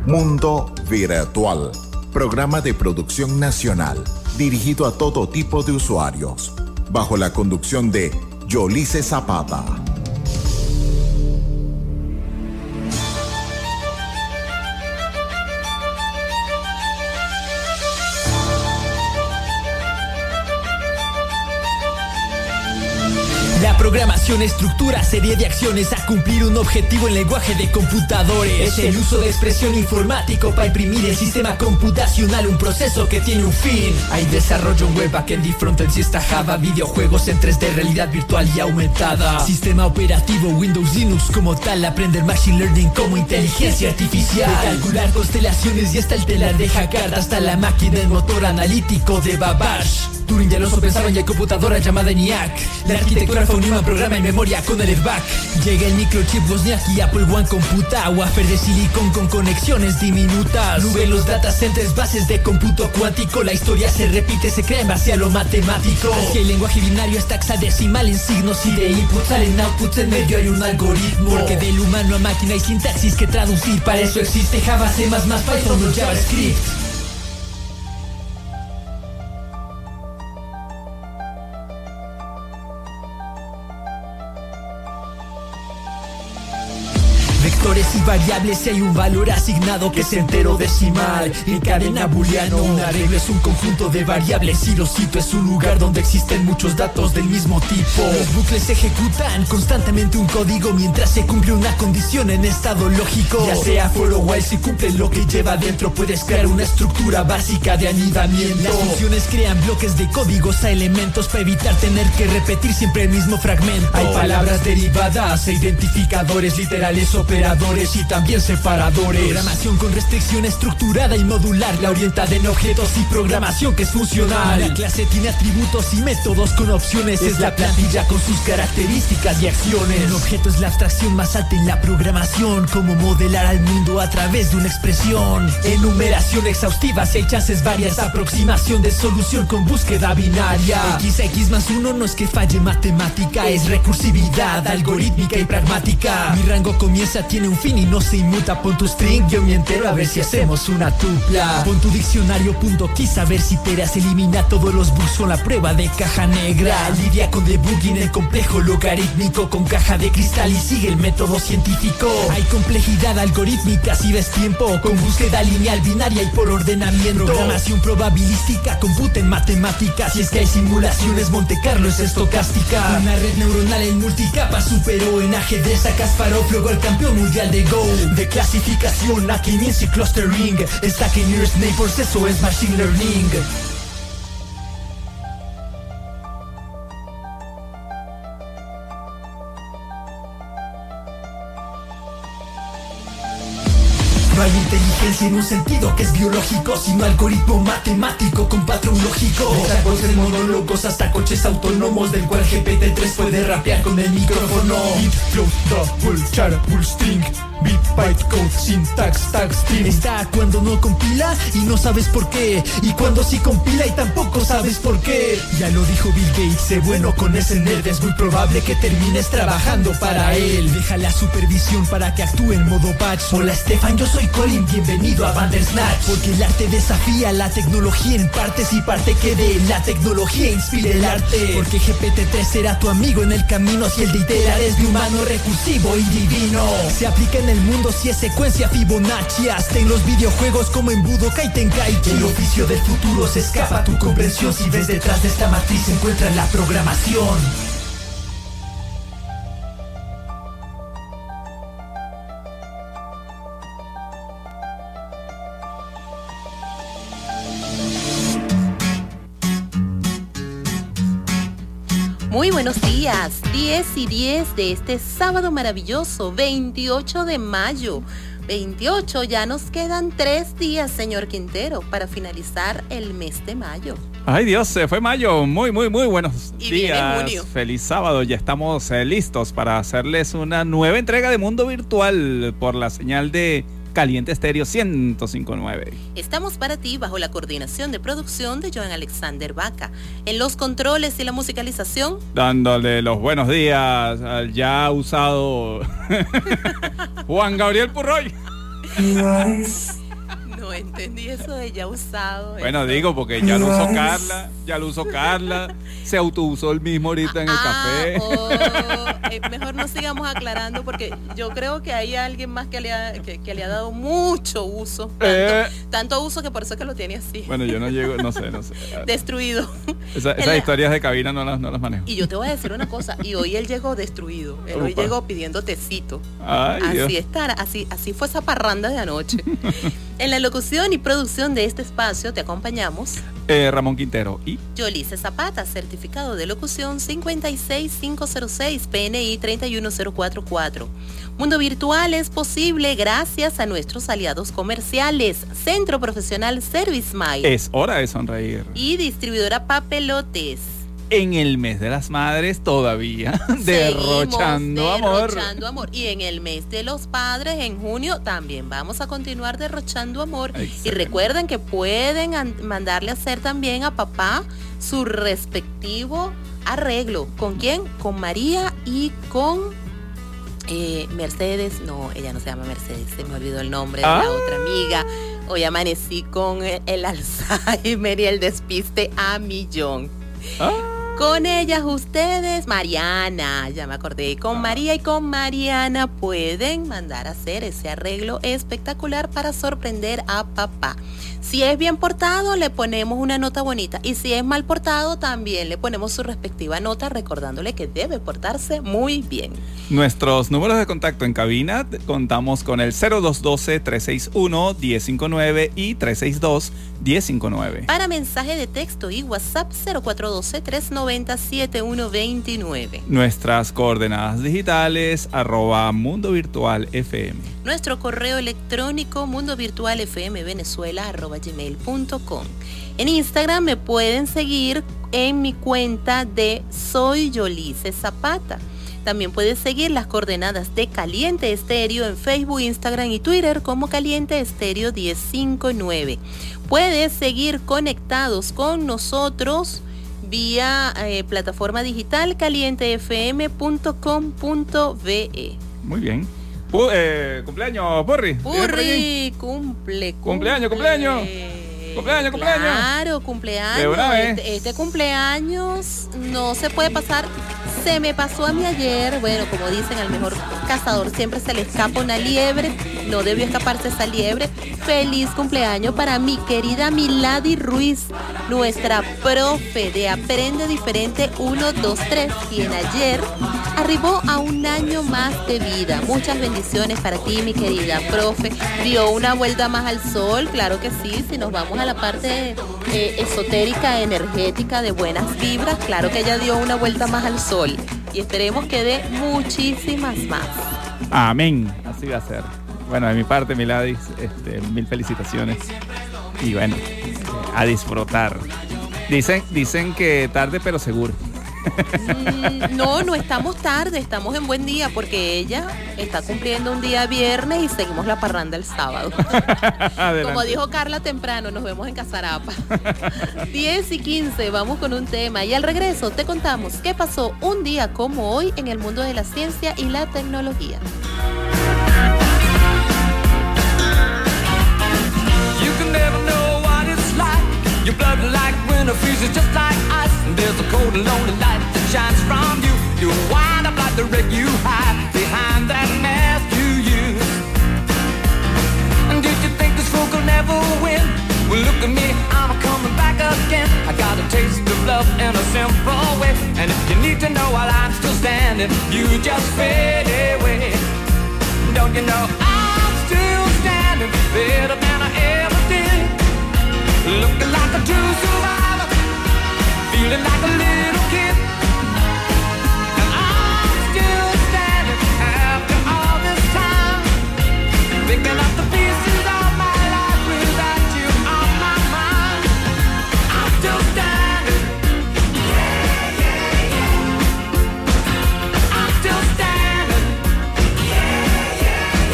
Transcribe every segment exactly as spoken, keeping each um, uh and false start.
Mundo Virtual, programa de producción nacional, dirigido a todo tipo de usuarios, bajo la conducción de Yolice Zapata. La programación estructura serie de acciones a cumplir un objetivo en lenguaje de computadores. Es el uso de expresión informático para imprimir el sistema computacional, un proceso que tiene un fin. Hay desarrollo en web, backend y frontend, si está Java, videojuegos en tres D, realidad virtual y aumentada, sistema operativo Windows, Linux como tal, aprender machine learning como inteligencia artificial, de calcular constelaciones y hasta el telar de hackear, hasta la máquina, el motor analítico de Babbage. Turing ya lo pensaba en la computadora llamada ENIAC. La arquitectura fue un imán, programa en memoria con el airbag. Llega el microchip Wozniak y Apple One computa. Wafer de silicón con conexiones diminutas. Nube los data centers, bases de cómputo cuántico. La historia se repite, se crea en base a lo matemático. Así el lenguaje binario es hexadecimal en signos y de inputs salen outputs, en medio hay un algoritmo. Porque del humano a máquina hay sintaxis que traducir. Para eso existe Java, C++, Python o JavaScript. Vectores y variables, si hay un valor asignado que es entero decimal. En cadena booleano, un arreglo es un conjunto de variables y lo cito, es un lugar donde existen muchos datos del mismo tipo. Los bucles ejecutan constantemente un código mientras se cumple una condición en estado lógico. Ya sea for o while, si cumple lo que lleva dentro, puedes crear una estructura básica de anidamiento. Las funciones crean bloques de códigos a elementos para evitar tener que repetir siempre el mismo fragmento. Hay palabras derivadas e identificadores literales o operadores y también separadores. Programación con restricción estructurada y modular, la orientada en objetos y programación que es funcional. La clase tiene atributos y métodos con opciones, es la plantilla con sus características y acciones. Un objeto es la abstracción más alta en la programación, como modelar al mundo a través de una expresión. Enumeración exhaustiva si hay chances varias, aproximación de solución con búsqueda binaria. X a X más uno no es que falle matemática, es recursividad algorítmica y pragmática. Mi rango comienza, tiene un fin y no se inmuta. Pon tu string, yo mi entero, a ver si hacemos una tupla. Pon tu diccionario punto keys, a ver si peras. Elimina todos los bugs con la prueba de caja negra. Lidia con debugging el complejo logarítmico con caja de cristal y sigue el método científico. Hay complejidad algorítmica si ves tiempo, con búsqueda lineal, binaria y por ordenamiento. Programación probabilística, computa en matemáticas. Si es que hay simulaciones, Monte Carlo es estocástica. Una red neuronal en multicapa superó en ajedrez a Kasparov, luego el campeón mundial de Go. De clasificación a K-means y clustering, stacking nearest neighbors, eso es machine learning. No hay inteligencia en un sentido que es biológico, sino algoritmo matemático con patrón lógico. Desde voces monólogos hasta coches autónomos, del cual G P T tres puede rapear con el micrófono. Bit, flow, double, char, full string, bit, bytecode, syntax, tag, string. Está cuando no compila y no sabes por qué, y cuando sí compila y tampoco sabes por qué. Ya lo dijo Bill Gates, sé bueno con ese nerd, es muy probable que termines trabajando para él. Deja la supervisión para que actúe en modo batch. Hola Stefan, yo soy Colin, bienvenido a Bandersnatch. Porque el arte desafía la tecnología en partes y parte que de la tecnología inspire el arte. Porque G P T tres será tu amigo en el camino si el de iterar es de humano, recursivo y divino. Se aplica en el mundo si es secuencia Fibonacci, hasta en los videojuegos como en Budokai Tenkaichi. El oficio del futuro se escapa a tu comprensión si ves detrás de esta matriz se encuentra la programación. Muy buenos días, diez y diez de este sábado maravilloso, veintiocho de mayo. veintiocho, ya nos quedan tres días, señor Quintero, para finalizar el mes de mayo. Ay Dios, se fue mayo. Muy, muy, muy buenos y días. Viene junio. Feliz sábado. Ya estamos eh, listos para hacerles una nueva entrega de Mundo Virtual por la señal de Caliente Estéreo ciento cinco punto nueve. Estamos para ti bajo la coordinación de producción de Joan Alexander Vaca. En los controles y la musicalización, dándole los buenos días al ya usado Juan Gabriel Purroy. No entendí eso de ya usado. Bueno, eso. digo, porque ya lo usó Carla, ya lo usó Carla, se autousó el mismo ahorita en el Ah, café. oh, eh, mejor no sigamos aclarando porque yo creo que hay alguien más que le ha, que, que le ha dado mucho uso. Tanto, Eh. tanto uso que por eso es que lo tiene así. Bueno, yo no llego, no sé, no sé. Destruido. Esa- En esas la- historias de cabina no las, no las manejo. Y yo te voy a decir una cosa, y hoy él llegó destruido, él hoy Upa. llegó pidiendo tecito. Ay, Dios. Así estará, así, así fue esa parranda de anoche. En la locución y producción de este espacio te acompañamos Eh, Ramón Quintero y Yolice Zapata, certificado de locución cincuenta y seis mil quinientos seis, P N I treinta y uno mil cuarenta y cuatro. Mundo Virtual es posible gracias a nuestros aliados comerciales, Centro Profesional Service Mile es hora de sonreír. y distribuidora Papelotes. En el mes de las madres todavía derrochando Seguimos amor. derrochando amor. Y en el mes de los padres, en junio, también vamos a continuar derrochando amor. Excelente. Y recuerden que pueden an- mandarle a hacer también a papá su respectivo arreglo. ¿Con quién? Con María y con eh, Mercedes. No, ella no se llama Mercedes, se me olvidó el nombre de Ah. la otra amiga. Hoy amanecí con el, el Alzheimer y el despiste a millón. Ah, Con ellas ustedes, Mariana, ya me acordé, con María y con Mariana pueden mandar a hacer ese arreglo espectacular para sorprender a papá. Si es bien portado, le ponemos una nota bonita. Y si es mal portado, también le ponemos su respectiva nota, recordándole que debe portarse muy bien. nuestros números de contacto en cabina, contamos con el cero dos uno dos, tres seis uno, uno cero cinco nueve y tres seis dos, uno cero cinco nueve. Para mensaje de texto y WhatsApp cero cuatro uno dos, tres nueve cero, siete uno dos nueve. Nuestras coordenadas digitales, arroba Mundo Virtual F M. Nuestro correo electrónico mundovirtualfmvenezuela arroba gmail punto com. En Instagram me pueden seguir en mi cuenta de Soy Yolice Zapata. También puedes seguir las coordenadas de Caliente Estéreo en Facebook, Instagram y Twitter como Caliente Estéreo diez cincuenta y nueve. Puedes seguir conectados con nosotros vía eh, plataforma digital caliente f m punto com punto b e. Muy bien. Pu- eh, cumpleaños, Porri. ¿Vienes por allí? Urri, cumple, cumple. Cumpleaños, cumpleaños. Cumpleaños, cumpleaños. Claro, De cumpleaños. una vez. Este, este cumpleaños no se puede pasar. Se me pasó a mí ayer. Bueno, como dicen, al mejor cazador siempre se le escapa una liebre. No debió escaparse esa liebre. Feliz cumpleaños para mi querida Milady Ruiz, nuestra profe de Aprende Diferente uno, dos, tres, quien ayer arribó a un año más de vida. Muchas bendiciones para ti, mi querida profe. Dio una vuelta más al sol, claro que sí. Si nos vamos a la parte eh, esotérica, energética, de buenas vibras, claro que ella dio una vuelta más al sol. Y esperemos que dé muchísimas más. Amén. Así va a ser. Bueno, de mi parte, Miladis, este, mil felicitaciones. Y bueno, eh, a disfrutar. Dicen, dicen que tarde pero seguro. Mm, no, no estamos tarde, estamos en buen día porque ella está cumpliendo un día viernes y seguimos la parranda el sábado. Adelante. Como dijo Carla temprano, nos vemos en Casarapa. diez y quince, vamos con un tema y al regreso te contamos qué pasó un día como hoy en el mundo de la ciencia y la tecnología. You can never know what it's like. Your blood like winter freezes just like ice. And there's a cold and lonely light that shines from you. You wind up like the wreck you hide behind that mask you use. And did you think this fool could never win? Well, look at me, I'm coming back again. I got a taste of love in a simple way. And if you need to know while I'm still standing, you just fade away. Don't you know I'm still standing better than I ever did? Looking like a true survivor, feeling like a little kid. And I'm still standing after all this time, picking up the pieces of my life without you on my mind. I'm still standing. Yeah, yeah, yeah. I'm still standing. Yeah, yeah,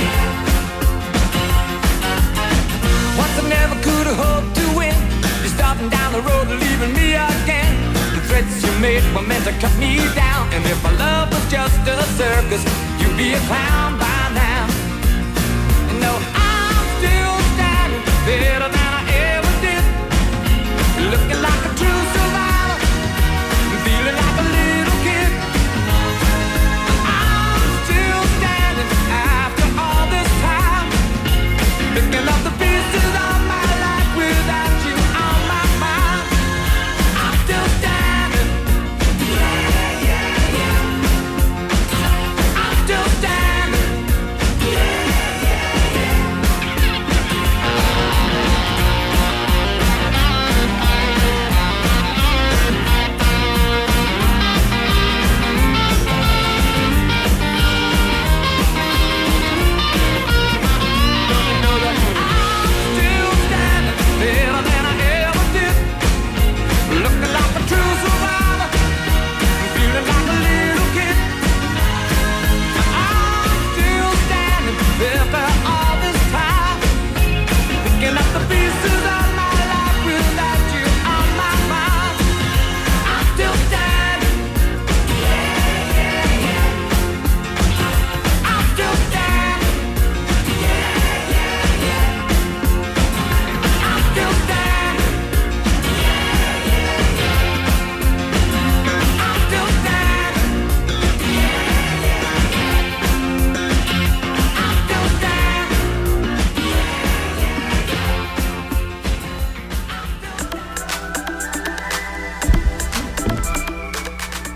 yeah. Once I never could have hoped to win. You're starting down the road and leaving me again. The threats you made were meant to cut me down. And if our love was just a circus, you'd be a clown by now. No, I'm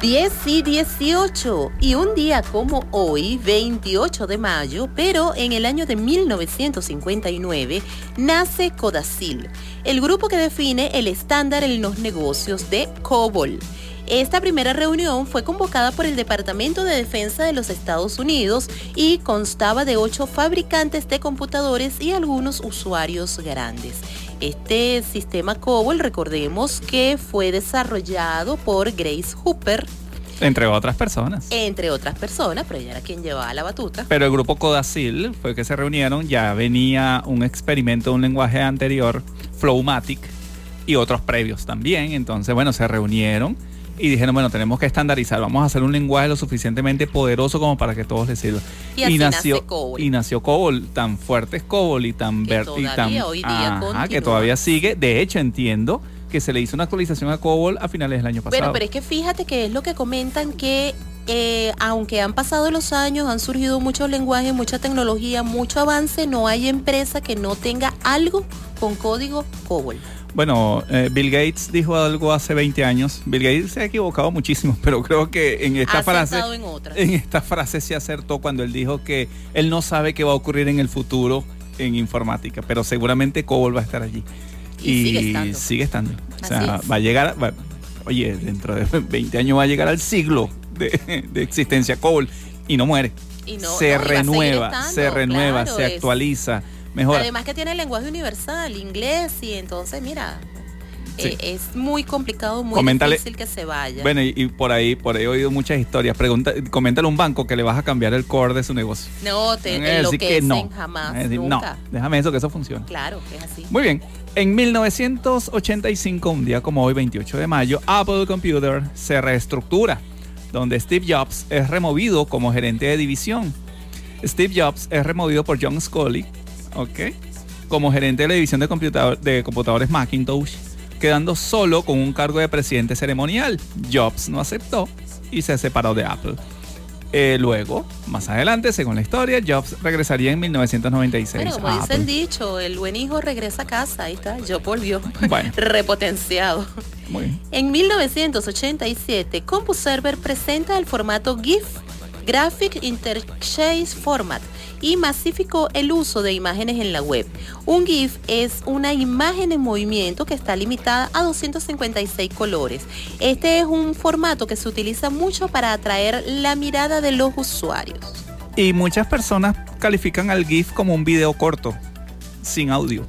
diez y dieciocho, y un día como hoy, veintiocho de mayo, pero en el año de mil novecientos cincuenta y nueve, nace Codacil, el grupo que define el estándar en los negocios de COBOL. Esta primera reunión fue convocada por el Departamento de Defensa de los Estados Unidos y constaba de ocho fabricantes de computadores y algunos usuarios grandes. Este sistema COBOL, recordemos que fue desarrollado por Grace Hopper. Entre otras personas. Entre otras personas, pero ella era quien llevaba la batuta. Pero el grupo Codacil fue que se reunieron, ya venía un experimento de un lenguaje anterior, Flowmatic, y otros previos también. Entonces, bueno, se reunieron y dijeron, bueno, tenemos que estandarizar, vamos a hacer un lenguaje lo suficientemente poderoso como para que todos les sirva. Y así y nació nace COBOL. Y nació COBOL, tan fuerte es COBOL y tan Que verde y tan todavía hoy día ajá, continúa. que todavía sigue. De hecho, entiendo que se le hizo una actualización a COBOL a finales del año pasado. Bueno, pero es que fíjate que es lo que comentan que eh, aunque han pasado los años, han surgido muchos lenguajes, mucha tecnología, mucho avance, no hay empresa que no tenga algo con código COBOL. Bueno, eh, Bill Gates dijo algo hace veinte años. Bill Gates se ha equivocado muchísimo, pero creo que en esta Ha frase acertado en otras. en esta frase se acertó cuando él dijo que él no sabe qué va a ocurrir en el futuro en informática, pero seguramente COBOL va a estar allí. Y sigue estando. sigue estando. O sea, Así es. va a llegar, va- oye, dentro de veinte años va a llegar al siglo de, de existencia COBOL y no muere. Y no- se no, y va a seguir renueva, estando, se renueva, claro, se es- actualiza, mejora. Además que tiene el lenguaje universal, inglés, y entonces, mira, Sí. eh, es muy complicado, muy Coméntale- difícil que se vaya. Bueno, y, y por ahí, por ahí he oído muchas historias. Pregunta, coméntale a un banco que le vas a cambiar el core de su negocio. no, te, Van a te decir que enloquecen no. jamás, Van a decir, nunca. no, déjame eso, que eso funciona. Claro, que es así. Muy bien. En mil novecientos ochenta y cinco, un día como hoy, veintiocho de mayo, Apple Computer se reestructura, donde Steve Jobs es removido como gerente de división. Steve Jobs es removido por John Sculley, ¿ok?, como gerente de la división de, computador- de computadores Macintosh, quedando solo con un cargo de presidente ceremonial. Jobs no aceptó y se separó de Apple. Eh, luego, más adelante, según la historia, Jobs regresaría en mil novecientos noventa y seis Bueno, como a dice el Apple. dicho, el buen hijo regresa a casa, ahí está, Job volvió, Bueno. repotenciado. Muy bien. En mil novecientos ochenta y siete, CompuServer presenta el formato GIF, Graphic Interchange Format, y masificó el uso de imágenes en la web. Un GIF es una imagen en movimiento que está limitada a doscientos cincuenta y seis colores. Este es un formato que se utiliza mucho para atraer la mirada de los usuarios. Y muchas personas califican al GIF como un video corto, sin audio.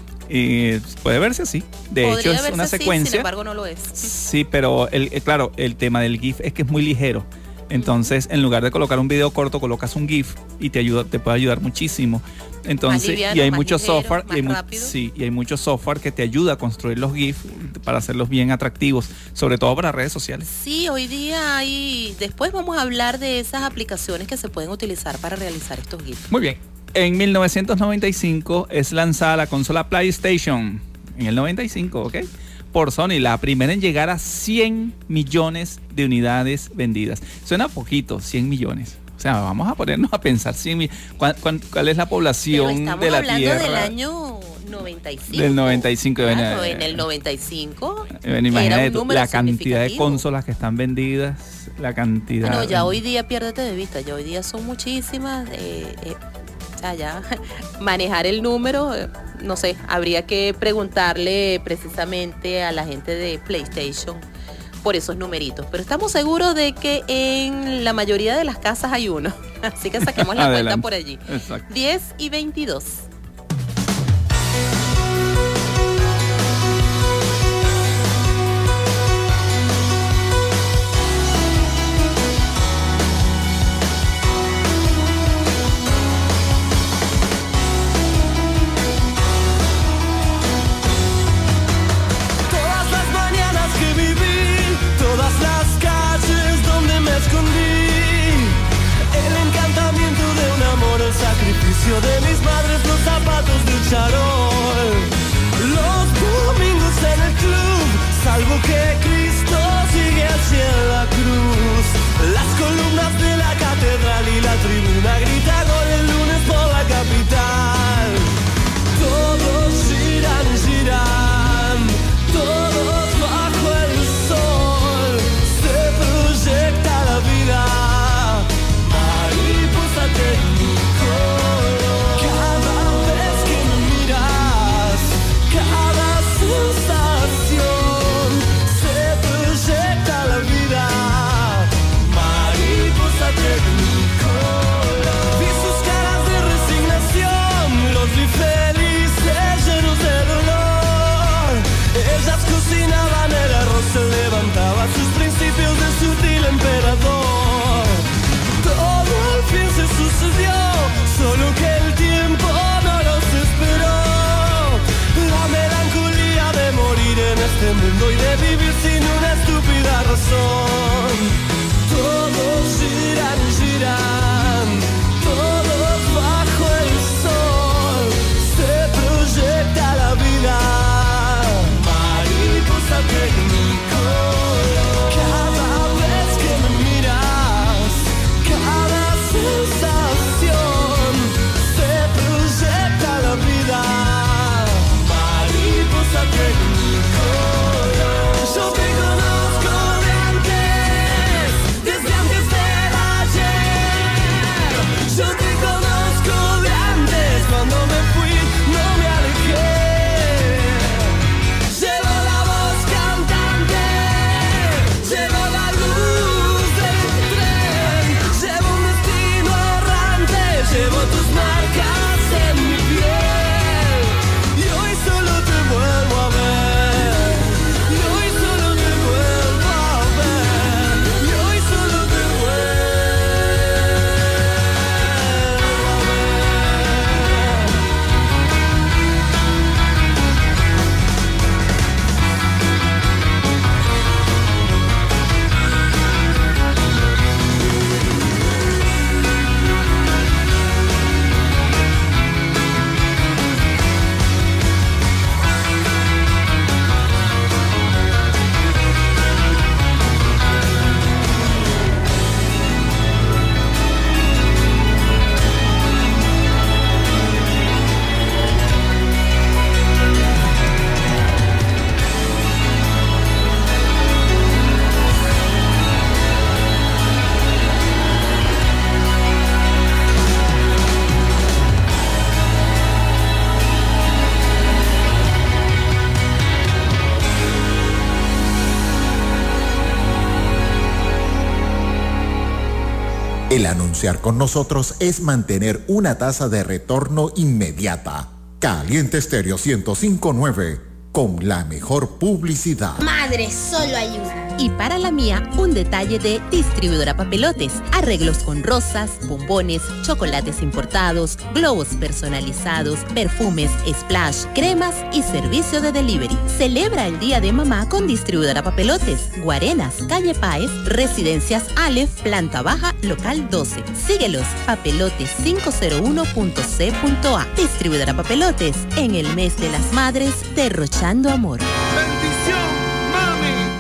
Y puede verse así. De Podría hecho, es verse una así, secuencia. sin embargo, no lo es. Sí, pero el, eh, claro, el tema del GIF es que es muy ligero. Entonces, en lugar de colocar un video corto, colocas un GIF y te ayuda, te puede ayudar muchísimo. Entonces, liviano, y hay más mucho ligero, software, más y hay, mu- rápido. sí, y hay mucho software que te ayuda a construir los GIF para hacerlos bien atractivos, sobre todo para redes sociales. Sí, hoy día hay... Después vamos a hablar de esas aplicaciones que se pueden utilizar para realizar estos GIFs. Muy bien. En mil novecientos noventa y cinco es lanzada la consola PlayStation. En el noventa y cinco, ¿ok? Por Sony, la primera en llegar a cien millones de unidades vendidas. Suena poquito, cien millones. O sea, vamos a ponernos a pensar cien mil. ¿Cuál, cuál, cuál es la Pero población estamos de la hablando Tierra? del año noventa y cinco. Del noventa y cinco, Claro, ven, en el noventa y cinco Eh, era imagínate un tú, número la cantidad de significativo. consolas que están vendidas, la cantidad... Ah, no, ya hoy día piérdete de vista, ya hoy día son muchísimas. Eh, eh, o sea, ya manejar el número, eh, no sé, habría que preguntarle precisamente a la gente de PlayStation por esos numeritos. Pero estamos seguros de que en la mayoría de las casas hay uno. Así que saquemos la cuenta Adelante. por allí. Exacto. diez y veintidós. Todas las mañanas que viví, todas las calles donde me escondí, el encantamiento de un amor, el sacrificio de mis madres, los zapatos del charol, los domingos en el club, salvo que Cristo sigue hacia la cruz, las columnas de la catedral y la tribuna grita gol el lunes por la capital. Todos giran, giran, todos bajo el sol, se El anunciar con nosotros es mantener una tasa de retorno inmediata. Caliente Estéreo ciento cinco punto nueve, con la mejor publicidad. Madre, solo hay una. Y para la mía, un detalle de Distribuidora Papelotes. Arreglos con rosas, bombones, chocolates importados, globos personalizados, perfumes, splash, cremas y servicio de delivery. Celebra el Día de Mamá con Distribuidora Papelotes. Guarenas, Calle Páez, Residencias Aleph, Planta Baja, Local doce. Síguelos, papelotes cinco cero uno punto c punto a. Distribuidora Papelotes, en el mes de las madres, derrochando amor. ¡Bendición, mami!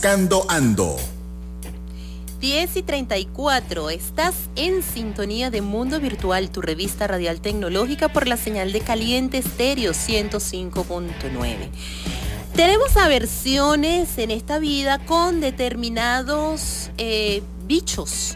Buscando Ando. diez y treinta y cuatro, estás en sintonía de Mundo Virtual, tu revista radial tecnológica por la señal de Caliente Estéreo ciento cinco punto nueve. Tenemos aversiones en esta vida con determinados eh, bichos,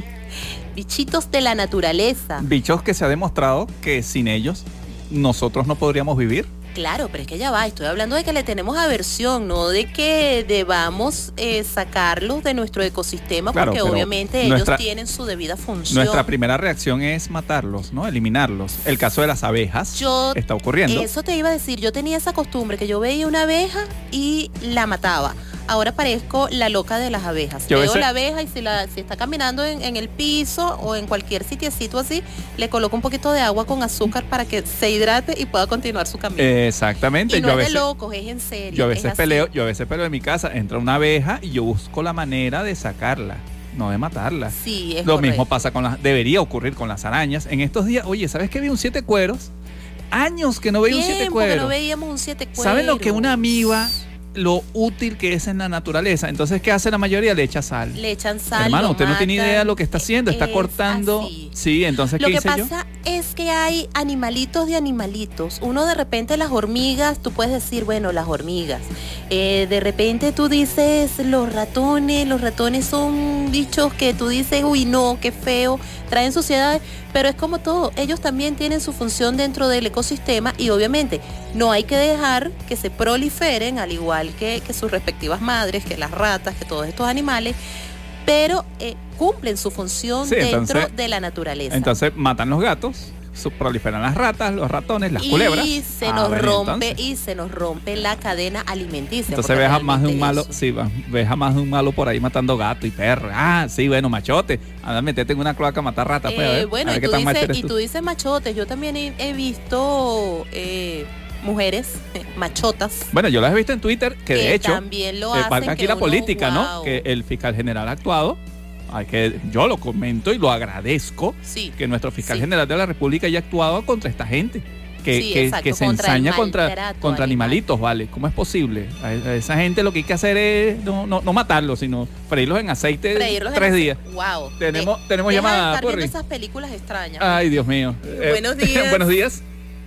bichitos de la naturaleza. Bichos que se ha demostrado que sin ellos nosotros no podríamos vivir. Claro, pero es que ya va, estoy hablando de que le tenemos aversión, no de que debamos eh, sacarlos de nuestro ecosistema, Claro, porque pero obviamente nuestra- ellos tienen su debida función. Nuestra primera reacción es matarlos, ¿no? Eliminarlos. El caso de las abejas Yo- está ocurriendo. Eso te iba a decir, yo tenía esa costumbre que yo veía una abeja y la mataba. Ahora parezco la loca de las abejas. Yo a Veo veces- la abeja y si, la, si está caminando en, en el piso o en cualquier sitiecito así, le coloco un poquito de agua con azúcar para que se hidrate y pueda continuar su camino. Exactamente. y no yo a es veces, de locos, es en serio. yo a es veces así. peleo, yo a veces peleo en mi casa, entra una abeja y yo busco la manera de sacarla, no de matarla. Sí, es Lo correcto. mismo pasa con las, debería ocurrir con las arañas. En estos días, oye, ¿sabes qué vi un siete cueros? Años que no veía un siete Tiempo que cueros. no veíamos un siete cueros. ¿Saben lo que una amiba, lo útil que es en la naturaleza? Entonces, ¿qué hace la mayoría? Le echa sal. Le echan sal. Hermano, lo usted no tiene matan. idea de lo que está haciendo, está Es cortando. así. Sí, entonces, Lo ¿qué que hice yo? pasa es que hay animalitos de animalitos. Uno de repente las hormigas, tú puedes decir, bueno, las hormigas. Eh, de repente tú dices los ratones, los ratones son bichos que tú dices, uy, no, qué feo, traen suciedades. Pero es como todo, ellos también tienen su función dentro del ecosistema y obviamente no hay que dejar que se proliferen, al igual que, que sus respectivas madres, que las ratas, que todos estos animales, pero eh, cumplen su función Sí, dentro entonces- de la naturaleza. Entonces, matan los gatos, su- proliferan las ratas, los ratones, las culebras. Y se A nos ver, rompe, entonces. y se nos rompe la cadena alimenticia. Entonces porque ves a más de un realmente malo, eso- sí, va, ves a más de un malo por ahí matando gato y perro. Ah, sí, bueno, machote. Anda, metete en una cloaca a matar ratas, pues, a Eh, ver, bueno, a ver y qué tú, tan mal dices, eres y tú. tú dices machotes, yo también he, he visto eh, mujeres eh, machotas. Bueno, yo las he visto en Twitter, que de que hecho, también lo eh, hacen, valga aquí que la uno, política, ¿no? wow. Que el fiscal general ha actuado. Hay que, yo lo comento y lo agradezco, Sí, que nuestro fiscal Sí. general de la República haya actuado contra esta gente. Que, Sí, que, exacto, que se contra el ensaña contra, maltrato contra animal. animalitos, ¿vale? ¿Cómo es posible? A, a esa gente lo que hay que hacer es no, no, no matarlos, sino freírlos en aceite freírlos en tres ese- días. Wow. Tenemos- De- tenemos deja de llamada, estar viendo Porri. esas películas extrañas. Ay, Dios mío. Eh, Buenos días. buenos días.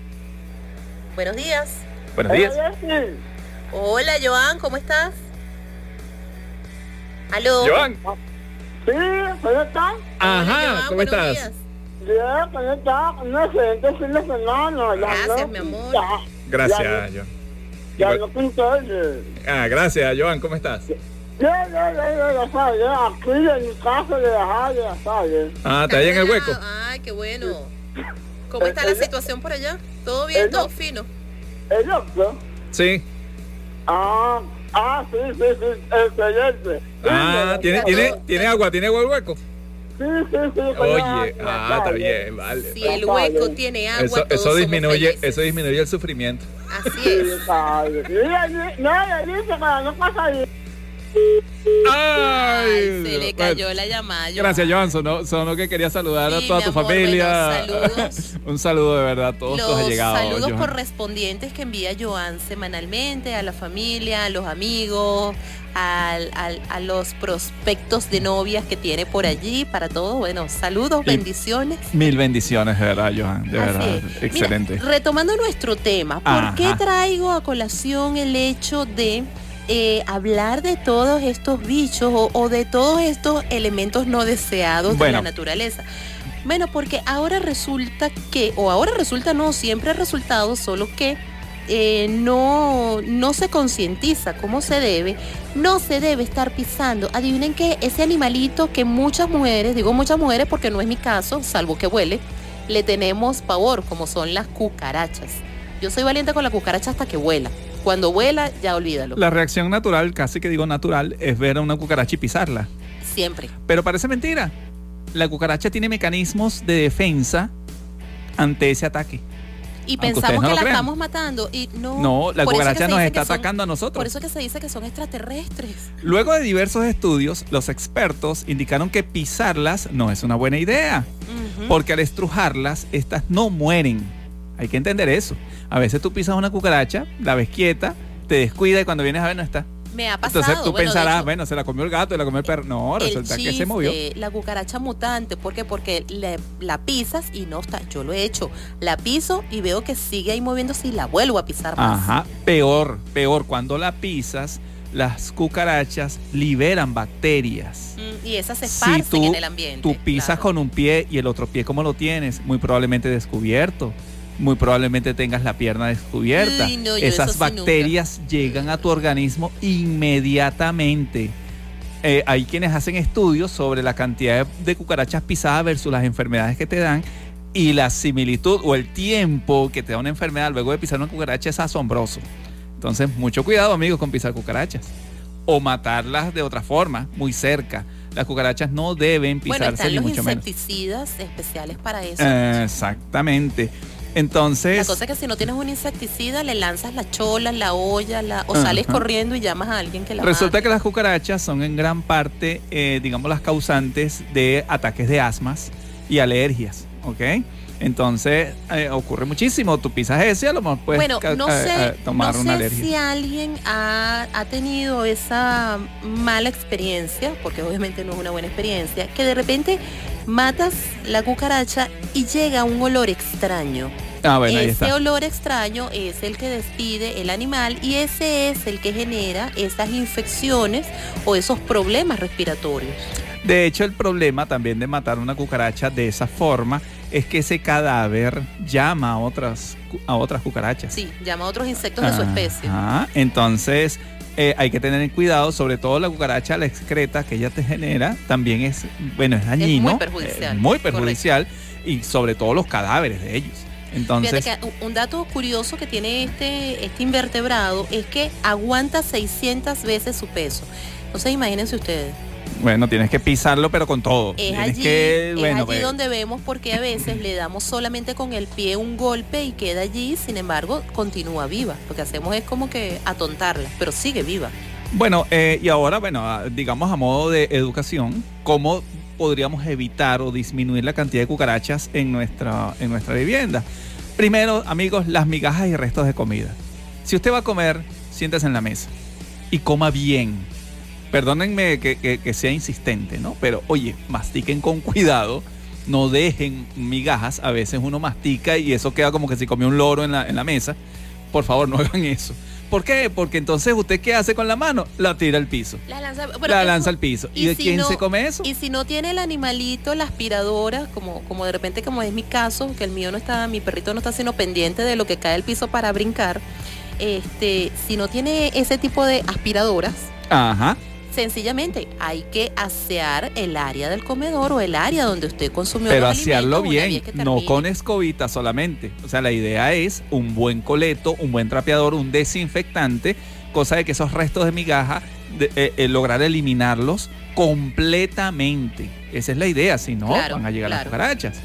Buenos días. Buenos días. Hola, Joan, ¿cómo estás? Aló. Joan. Sí, ¿cómo estás? Hola, Ajá, Joan, ¿cómo buenos estás? días. Bien, ¿cómo estás? Un excelente fin de semana. Ya Gracias, no mi amor. pinta. Gracias, Ya, Joan. ya Igual- no pinto oye. Ah, gracias, Joan. ¿Cómo estás? Ya, ya, ya, ya, ya sabes, aquí en mi casa de la ya sabes. Ah, ¿está ahí en el hueco? Ay, qué bueno. ¿Cómo está la situación por allá? ¿Todo bien? ¿Todo fino? ¿El otro? Sí. Ah, ah, sí, sí, sí, excelente. Ah, Sí, ¿tiene, sí, tiene, sí, ¿tiene agua? ¿Tiene agua el hueco? Sí, sí, sí. Oye, ya, ah, ya está sabes. bien, vale. Si el hueco tiene agua, Eso, todos eso somos disminuye, felices. eso disminuye el sufrimiento. Así Sí, es. sabes. Mira, mira, no, le dice para no pasar ahí. Ay, se le cayó la llamada. Joan. Gracias, Joan. Sonó, sonó que quería saludar Sí, a toda mi tu amor, familia. bueno, saludos. Un saludo de verdad a todos tus Los allegados. saludos Joan. correspondientes que envía Joan semanalmente a la familia, a los amigos, al- al- a los prospectos de novias que tiene por allí, para todos. Bueno, saludos, Y- bendiciones. Mil bendiciones, de verdad, Joan. De Así verdad. es. Excelente. Mira, retomando nuestro tema, ¿por Ajá. qué traigo a colación el hecho de eh, hablar de todos estos bichos o, o de todos estos elementos no deseados Bueno. de la naturaleza? Bueno, porque ahora resulta que, o ahora resulta no, siempre ha resultado, solo que eh, no, no se concientiza cómo se debe, no se debe estar pisando. Adivinen que ese animalito que muchas mujeres, digo muchas mujeres porque no es mi caso, salvo que huele, le tenemos pavor, como son las cucarachas. Yo soy valiente con la cucaracha hasta que vuela. Cuando vuela, ya olvídalo. La reacción natural, casi que digo natural, es ver a una cucaracha y pisarla. Siempre. Pero parece mentira. La cucaracha tiene mecanismos de defensa ante ese ataque. Y Aunque ustedes pensamos no que lo la crean. estamos matando y no. No, la Por eso cucaracha que se nos dice está que son- atacando a nosotros. Por eso que se dice que son extraterrestres. Luego de diversos estudios, los expertos indicaron que pisarlas no es una buena idea, Ujú. porque al estrujarlas, estas no mueren. Hay que entender eso. A veces tú pisas una cucaracha, la ves quieta, te descuida y cuando vienes a ver no está. Me ha pasado. Entonces tú bueno, pensarás, hecho, bueno, se la comió el gato y la comió el perro. No, resulta chiste, que se movió. La cucaracha mutante, ¿por qué? Porque le, la pisas y no está. Yo lo he hecho. La piso y veo que sigue ahí moviéndose y la vuelvo a pisar más. Ajá, peor, peor. Cuando la pisas, las cucarachas liberan bacterias. Mm, y esas se esparcen si tú, en el ambiente. Tú pisas claro. con un pie y el otro pie, ¿cómo lo tienes? Muy probablemente descubierto. Muy probablemente tengas la pierna descubierta. Uy, no, yo esas eso sí bacterias nunca. llegan a tu organismo inmediatamente. Eh, hay quienes hacen estudios sobre la cantidad de, de cucarachas pisadas versus las enfermedades que te dan, y la similitud o el tiempo que te da una enfermedad luego de pisar una cucaracha es asombroso. Entonces, mucho cuidado, amigos, con pisar cucarachas o matarlas de otra forma, muy cerca. Las cucarachas no deben pisarse, bueno, están ni los mucho menos. insecticidas especiales para eso. Eh, exactamente. Entonces, la cosa es que si no tienes un insecticida, le lanzas la chola, la olla, la, o Ajá. sales corriendo y llamas a alguien que la resulta mate. que las cucarachas son en gran parte, eh, digamos, las causantes de ataques de asmas y alergias, ¿ok? Entonces, eh, ocurre muchísimo. Tú pisas ese, a lo mejor puedes Bueno, ca- no eh, sé, eh, tomar no una sé alergia. si alguien ha, ha tenido esa mala experiencia, porque obviamente no es una buena experiencia, que de repente matas la cucaracha y llega un olor extraño. Ah, bueno, ahí Ese está. olor extraño es el que despide el animal y ese es el que genera esas infecciones o esos problemas respiratorios. De hecho, el problema también de matar una cucaracha de esa forma es que ese cadáver llama a otras, cu- a otras cucarachas. Sí, llama a otros insectos de su especie. Ajá. Entonces, eh, hay que tener cuidado, sobre todo la cucaracha, la excreta que ella te genera, también es, bueno, es dañino. muy perjudicial, eh, muy perjudicial, y sobre todo los cadáveres de ellos. Entonces, Fíjate que un- un dato curioso que tiene este, este invertebrado es que aguanta seiscientas veces su peso. Entonces imagínense ustedes. bueno, tienes que pisarlo, pero con todo. Es Tienes allí, que, es bueno, allí pues, donde vemos porque a veces le damos solamente con el pie un golpe y queda allí, sin embargo, continúa viva. Lo que hacemos es como que atontarla, pero sigue viva. Bueno, eh, y ahora, bueno, a- digamos a modo de educación, ¿cómo podríamos evitar o disminuir la cantidad de cucarachas en nuestra, en nuestra vivienda? Primero, amigos, las migajas y restos de comida. Si usted va a comer, siéntese en la mesa y coma bien. Perdónenme que, que- que sea insistente, ¿no? Pero, oye, mastiquen con cuidado. No dejen migajas. A veces uno mastica y eso queda como que si comió un loro en la, en la mesa. Por favor, no hagan eso. ¿Por qué? Porque entonces usted, ¿qué hace con la mano? La tira al piso. La lanza, bueno, La eso- lanza al piso. ¿Y, de si quién no- se come eso? Y si no tiene el animalito, la aspiradora, como, como de repente, como es mi caso, que el mío no está, mi perrito no está sino pendiente de lo que cae al piso para brincar, este, si no tiene ese tipo de aspiradoras, Ajá. sencillamente hay que asear el área del comedor o el área donde usted consumió Pero los asearlo alimentos una bien, vez que no termine. con escobita solamente. O sea, la idea es un buen coleto, un buen trapeador, un desinfectante, cosa de que esos restos de migaja, de, eh, eh, lograr eliminarlos completamente. Esa es la idea, si no, Claro, van a llegar claro. las cucarachas.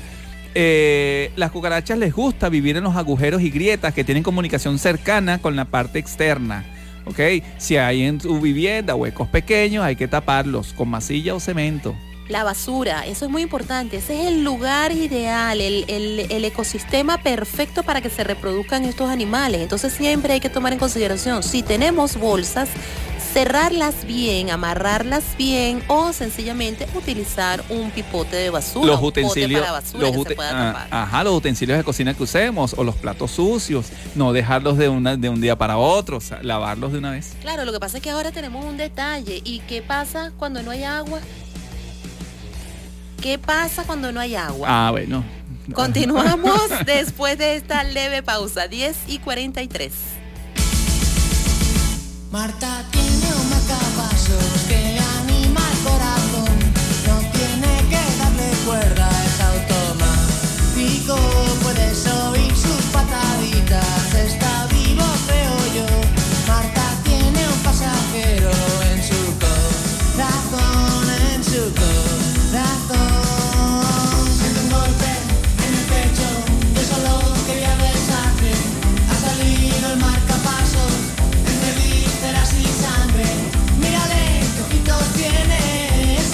Eh, las cucarachas les gusta vivir en los agujeros y grietas que tienen comunicación cercana con la parte externa. ¿Ok? Si hay en tu vivienda huecos pequeños, hay que taparlos con masilla o cemento. La basura, eso es muy importante. Ese es el lugar ideal, el, el- el ecosistema perfecto para que se reproduzcan estos animales. Entonces siempre hay que tomar en consideración, si tenemos bolsas, cerrarlas bien, amarrarlas bien o sencillamente utilizar un pipote de basura, Los un pote utensilios, para basura los que ute- se pueda ah, tapar. ajá, los utensilios de cocina que usemos o los platos sucios, no dejarlos de, una, de un día para otro, o sea, lavarlos de una vez. Claro, lo que pasa es que ahora tenemos un detalle. ¿Y qué pasa cuando no hay agua? ¿Qué pasa cuando no hay agua? Ah, bueno. Continuamos después de esta leve pausa, diez y cuarenta y tres. Marta tiene un marcapasos que le anima el corazón. No tiene que darle cuerda, es automático. Puedes oír sus pataditas, está vivo, creo yo. Marta tiene un pasajero en su corazón, en su corazón. Siente un golpe en el pecho, yo solo quería besarte. Ha salido el marcapasos entre vísceras y sangre. Mírale, qué ojitos tiene,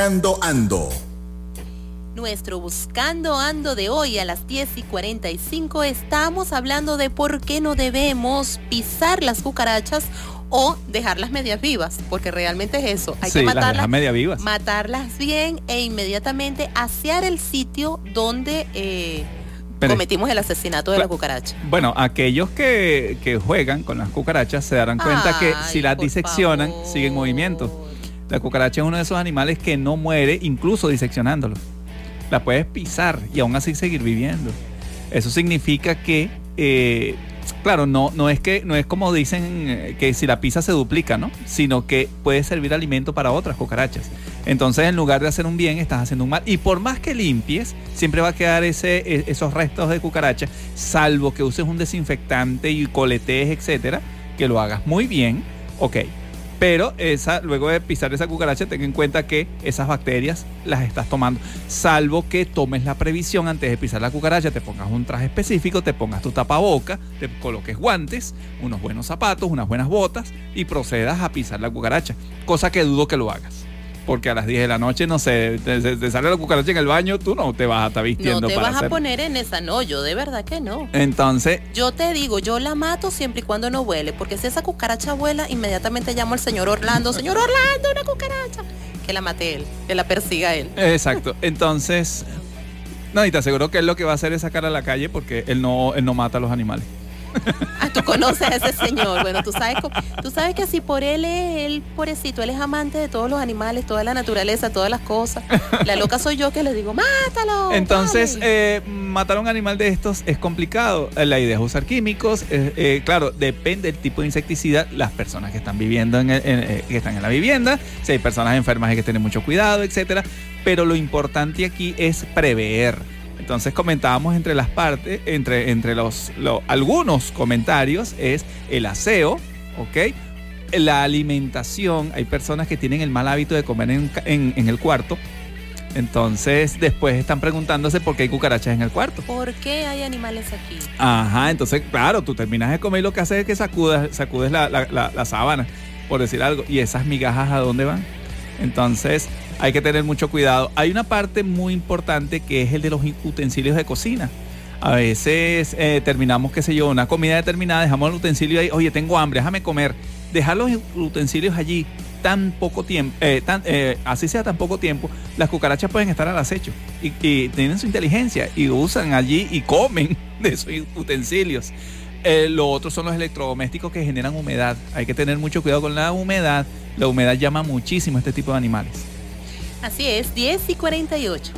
Buscando Ando. Nuestro Buscando Ando de hoy a las diez y cuarenta y cinco estamos hablando de por qué no debemos pisar las cucarachas o dejarlas medias vivas, porque realmente es eso, hay sí, que matarlas, las media vivas. matarlas bien e inmediatamente asear el sitio donde eh, Pero, cometimos el asesinato de la cucaracha. Bueno, aquellos que, que juegan con las cucarachas se darán cuenta Ay, que si las por diseccionan, favor. sigue en movimiento. La cucaracha es uno de esos animales que no muere, incluso diseccionándolo. La puedes pisar y aún así seguir viviendo. Eso significa que, eh, claro, no, no, es que, no es como dicen eh, que si la pisas se duplica, ¿no? Sino que puede servir alimento para otras cucarachas. Entonces, en lugar de hacer un bien, estás haciendo un mal. Y por más que limpies, siempre va a quedar ese, esos restos de cucaracha, salvo que uses un desinfectante y coletees, etcétera, que lo hagas muy bien, ok. Pero esa, luego de pisar esa cucaracha, ten en cuenta que esas bacterias las estás tomando. Salvo que tomes la previsión antes de pisar la cucaracha, te pongas un traje específico, te pongas tu tapaboca, te coloques guantes, unos buenos zapatos, unas buenas botas y procedas a pisar la cucaracha. Cosa que dudo que lo hagas. Porque a las diez de la noche, no sé, te, te, te sale la cucaracha en el baño, tú no te vas a estar vistiendo No te para vas a hacer. poner en esa, no, yo de verdad que no. Entonces, Yo te digo, yo la mato siempre y cuando no huele, porque si esa cucaracha vuela, inmediatamente llamo al señor Orlando, señor Orlando, una cucaracha, que la mate él, que la persiga él. exacto. Entonces, no, y te aseguro que él lo que va a hacer es sacar a la calle porque él no, él no mata a los animales. Ah, tú conoces a ese señor. Bueno, tú sabes, cómo- tú sabes que si por él es, él, pobrecito, él es amante de todos los animales, toda la naturaleza, todas las cosas. La loca soy yo que le digo, mátalo. Entonces, dale". eh, matar a un animal de estos es complicado. Eh, La idea es usar químicos. eh, eh, claro, depende del tipo de insecticida. Las personas que están viviendo en, el- en- eh, que están en la vivienda, si hay personas enfermas hay que tener mucho cuidado, etcétera. Pero lo importante aquí es prever. Entonces comentábamos entre las partes, entre, entre los, lo- algunos comentarios es el aseo, ¿ok? La alimentación. Hay personas que tienen el mal hábito de comer en, ca- en, en el cuarto. Entonces después están preguntándose por qué hay cucarachas en el cuarto. ¿Por qué hay animales aquí? Ajá, entonces claro, tú terminas de comer y lo que haces es que sacudas, sacudes la, la, la, la sábana, por decir algo. ¿Y esas migajas a dónde van? Entonces hay que tener mucho cuidado. Hay una parte muy importante que es el de los utensilios de cocina. A veces eh, terminamos, qué sé yo, una comida determinada, dejamos el utensilio ahí, oye, tengo hambre, déjame comer. Dejar los utensilios allí tan poco tiempo, eh, tan, eh, así sea tan poco tiempo, las cucarachas pueden estar al acecho y, y tienen su inteligencia y usan allí y comen de esos utensilios. Eh, lo otro son los electrodomésticos que generan humedad. Hay que tener mucho cuidado con la humedad. La humedad llama muchísimo a este tipo de animales. Así es, diez y cuarenta y ocho.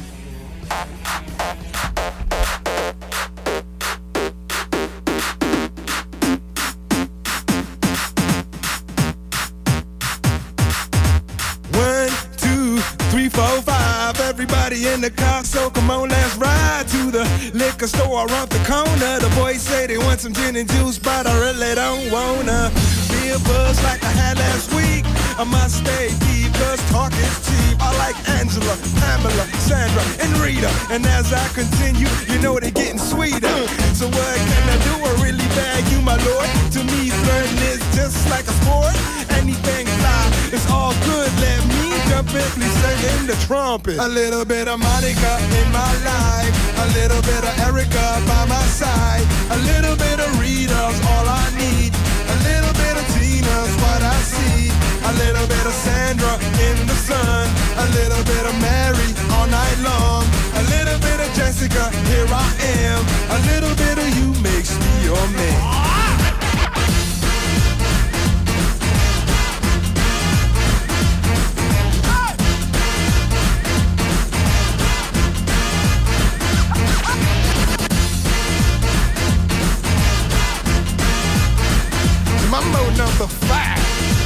One, two, three, four, five. Everybody in the car, so come on, let's ride to the liquor store around the corner. The boys say they want some gin and juice, but I really don't wanna be a buzz like I had last week. I must stay deep, cause talk is cheap. I like Angela, Pamela, Sandra, and Rita. And as I continue, you know they're getting sweeter. So what can I do? I really bag you, my lord. To me, flirting is just like a sport. Anything fly, it's all good. Let me jump in, please sing in the trumpet. A little bit of Monica in my life. A little bit of Erica by my side. A little bit of Rita's all I need. A little bit of Tina's what I see. A little bit of Sandra in the sun. A little bit of Mary all night long. A little bit of Jessica, here I am. A little bit of you makes me your man. Mambo number five.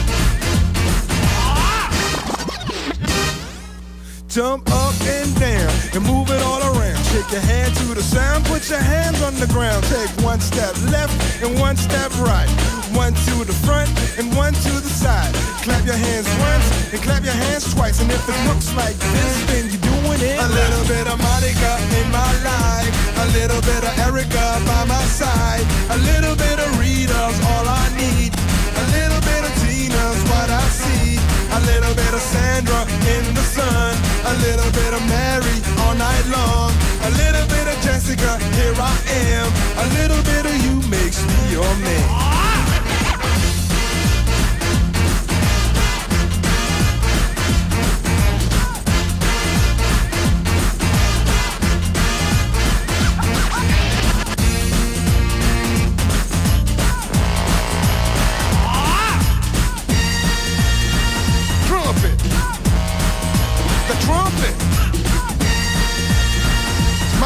Jump up and down and move it all around. Shake your hand to the sound, put your hands on the ground. Take one step left and one step right. One to the front and one to the side. Clap your hands once and clap your hands twice. And if it looks like this, then you're doing it. A little bit of Monica in my life. A little bit of Erica by my side. A little bit of Rita's all I need. A little bit of Tina's what I see. A little bit of Sandra in the sun.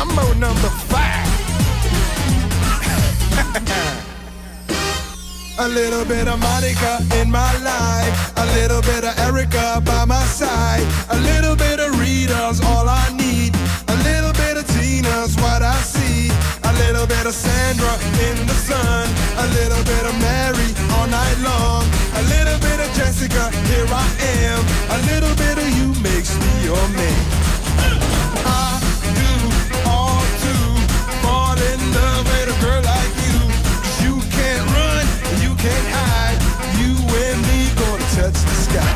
Mambo number five. A little bit of Monica in my life, a little bit of Erica by my side, a little bit of Rita's all I need, a little bit of Tina's what I see, a little bit of Sandra in the sun, a little bit of Mary all night long, a little bit of Jessica, here I am, a little bit of you makes me your man. I do all to fall in love with a girl like you, 'cause you can't run, you can't hide, you and me gonna touch the sky.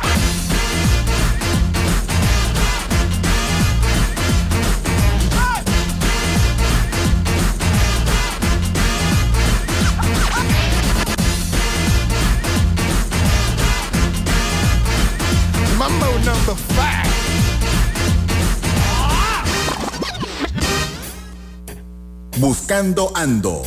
Mambo number five. Buscando Ando.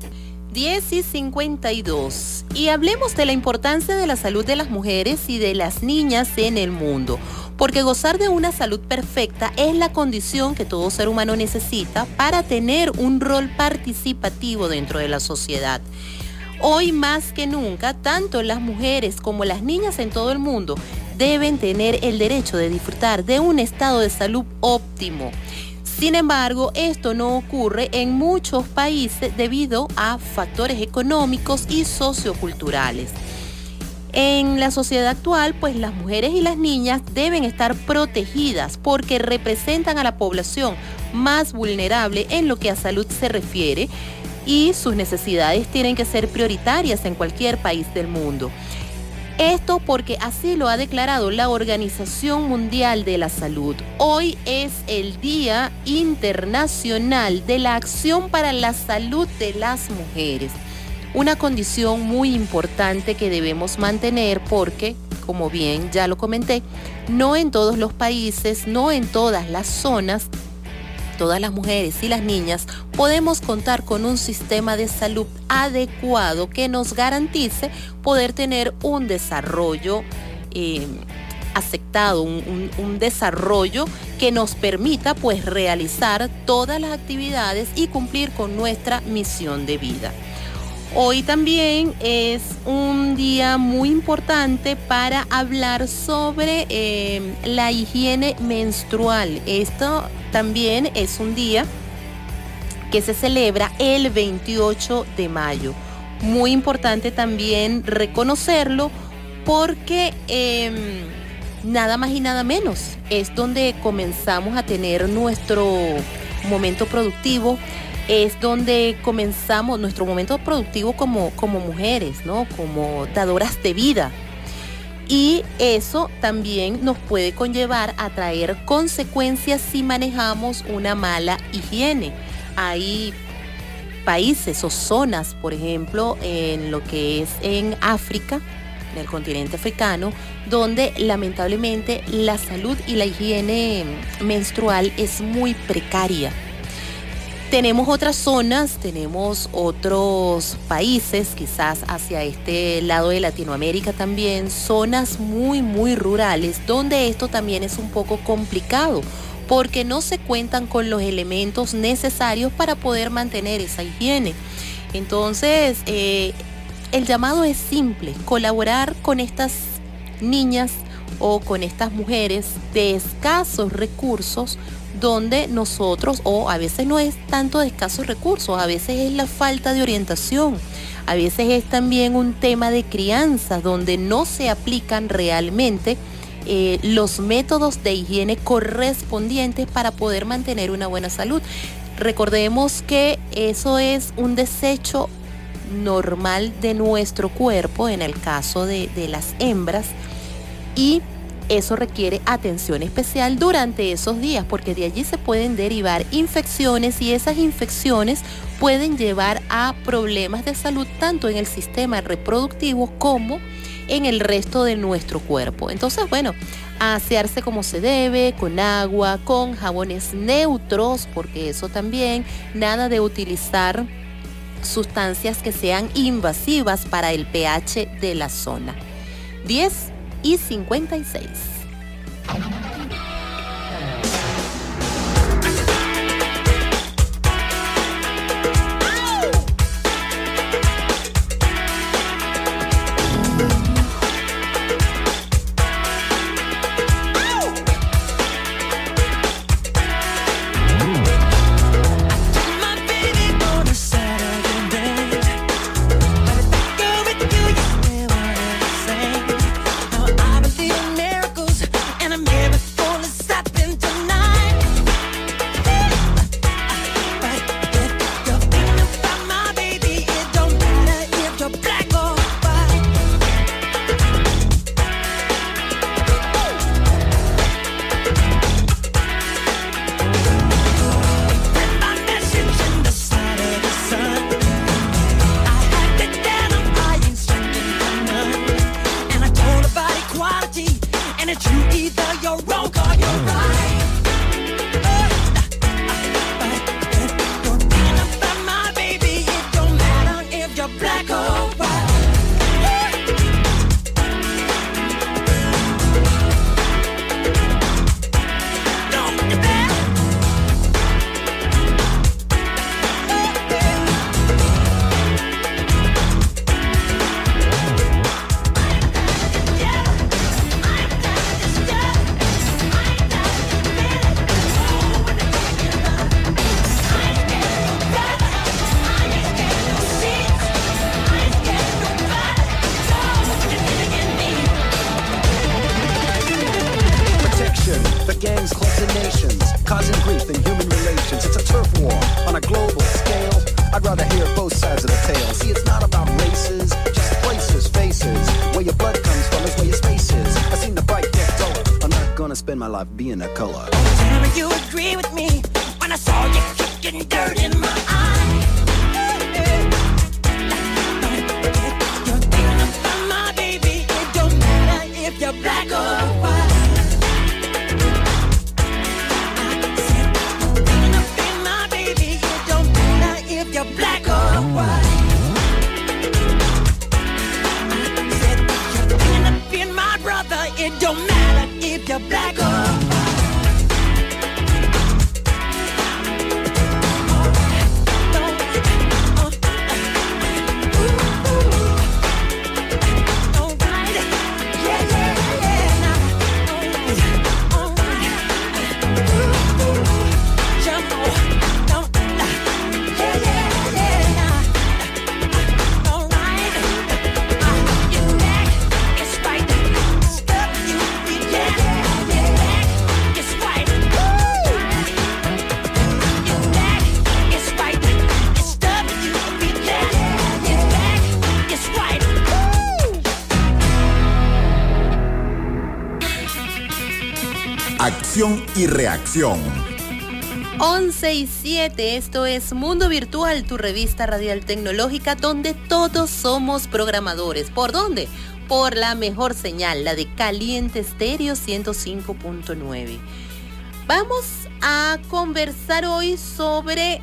diez y cincuenta y dos. Y hablemos de la importancia de la salud de las mujeres y de las niñas en el mundo, porque gozar de una salud perfecta es la condición que todo ser humano necesita para tener un rol participativo dentro de la sociedad. Hoy más que nunca, tanto las mujeres como las niñas en todo el mundo deben tener el derecho de disfrutar de un estado de salud óptimo. Sin embargo, esto no ocurre en muchos países debido a factores económicos y socioculturales. En la sociedad actual, pues las mujeres y las niñas deben estar protegidas porque representan a la población más vulnerable en lo que a salud se refiere y sus necesidades tienen que ser prioritarias en cualquier país del mundo. Esto porque así lo ha declarado la Organización Mundial de la Salud. Hoy es el Día Internacional de la Acción para la Salud de las Mujeres. Una condición muy importante que debemos mantener porque, como bien ya lo comenté, no en todos los países, no en todas las zonas, todas las mujeres y las niñas podemos contar con un sistema de salud adecuado que nos garantice poder tener un desarrollo eh, aceptado, un, un, un desarrollo que nos permita pues realizar todas las actividades y cumplir con nuestra misión de vida. Hoy también es un día muy importante para hablar sobre eh, la higiene menstrual. Esto también es un día que se celebra el veintiocho de mayo. Muy importante también reconocerlo porque eh, nada más y nada menos es donde comenzamos a tener nuestro momento productivo. Es donde comenzamos nuestro momento productivo como, como mujeres, ¿no? Como dadoras de vida. Y eso también nos puede conllevar a traer consecuencias si manejamos una mala higiene. Hay países o zonas, por ejemplo, en lo que es en África, en el continente africano, donde lamentablemente la salud y la higiene menstrual es muy precaria. Tenemos otras zonas, tenemos otros países, quizás hacia este lado de Latinoamérica también, zonas muy, muy rurales, donde esto también es un poco complicado, porque no se cuentan con los elementos necesarios para poder mantener esa higiene. Entonces, eh, el llamado es simple, colaborar con estas niñas o con estas mujeres de escasos recursos, donde nosotros, o a veces no es tanto de escasos recursos, a veces es la falta de orientación, a veces es también un tema de crianza, donde no se aplican realmente eh, los métodos de higiene correspondientes para poder mantener una buena salud. Recordemos que eso es un desecho normal de nuestro cuerpo, en el caso de, de las hembras, y eso requiere atención especial durante esos días, porque de allí se pueden derivar infecciones y esas infecciones pueden llevar a problemas de salud tanto en el sistema reproductivo como en el resto de nuestro cuerpo. Entonces, bueno, asearse como se debe, con agua, con jabones neutros, porque eso también, nada de utilizar sustancias que sean invasivas para el pH de la zona. diez y cincuenta y seis. spend my life being a color. Tell me you agree with me when I saw you kicking dirt in my eye. You're thinking about my baby. It don't matter if you're black or white. I said you're thinking about my baby. It don't matter if you're black or white. I said you're thinking of being my brother. It don't matter if you're black or white. Acción y reacción. once y siete, esto es Mundo Virtual, tu revista radial tecnológica donde todos somos programadores. ¿Por dónde? Por la mejor señal, la de Caliente Estéreo ciento cinco punto nueve. Vamos a conversar hoy sobre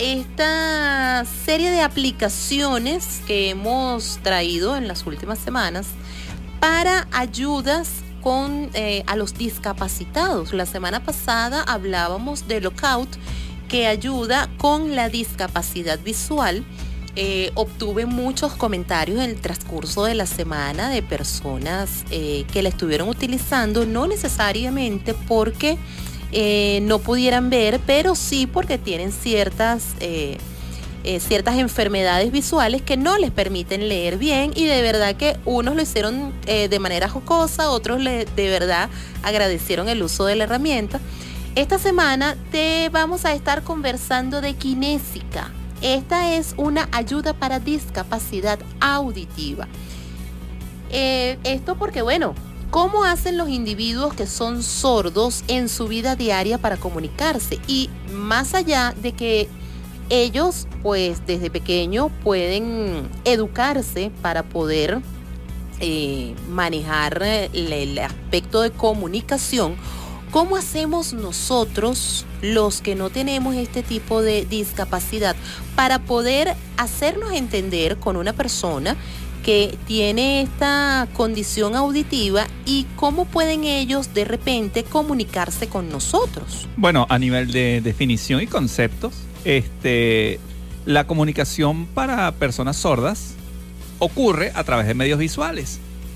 esta serie de aplicaciones que hemos traído en las últimas semanas para ayudas con eh, a los discapacitados. La semana pasada hablábamos de Lookout, que ayuda con la discapacidad visual. Eh, obtuve muchos comentarios en el transcurso de la semana de personas eh, que la estuvieron utilizando, no necesariamente porque eh, no pudieran ver, pero sí porque tienen ciertas eh, Eh, ciertas enfermedades visuales que no les permiten leer bien, y de verdad que unos lo hicieron eh, de manera jocosa, otros le, de verdad agradecieron el uso de la herramienta. Esta semana te vamos a estar conversando de Kinésica. Esta es una ayuda para discapacidad auditiva. Eh, esto porque, bueno, ¿cómo hacen los individuos que son sordos en su vida diaria para comunicarse? Y más allá de que ellos, pues, desde pequeño pueden educarse para poder eh, manejar el, el aspecto de comunicación, ¿cómo hacemos nosotros, los que no tenemos este tipo de discapacidad, para poder hacernos entender con una persona que tiene esta condición auditiva, y cómo pueden ellos de repente comunicarse con nosotros? Bueno, a nivel de definición y conceptos, Este, la comunicación para personas sordas ocurre a través de medios visuales.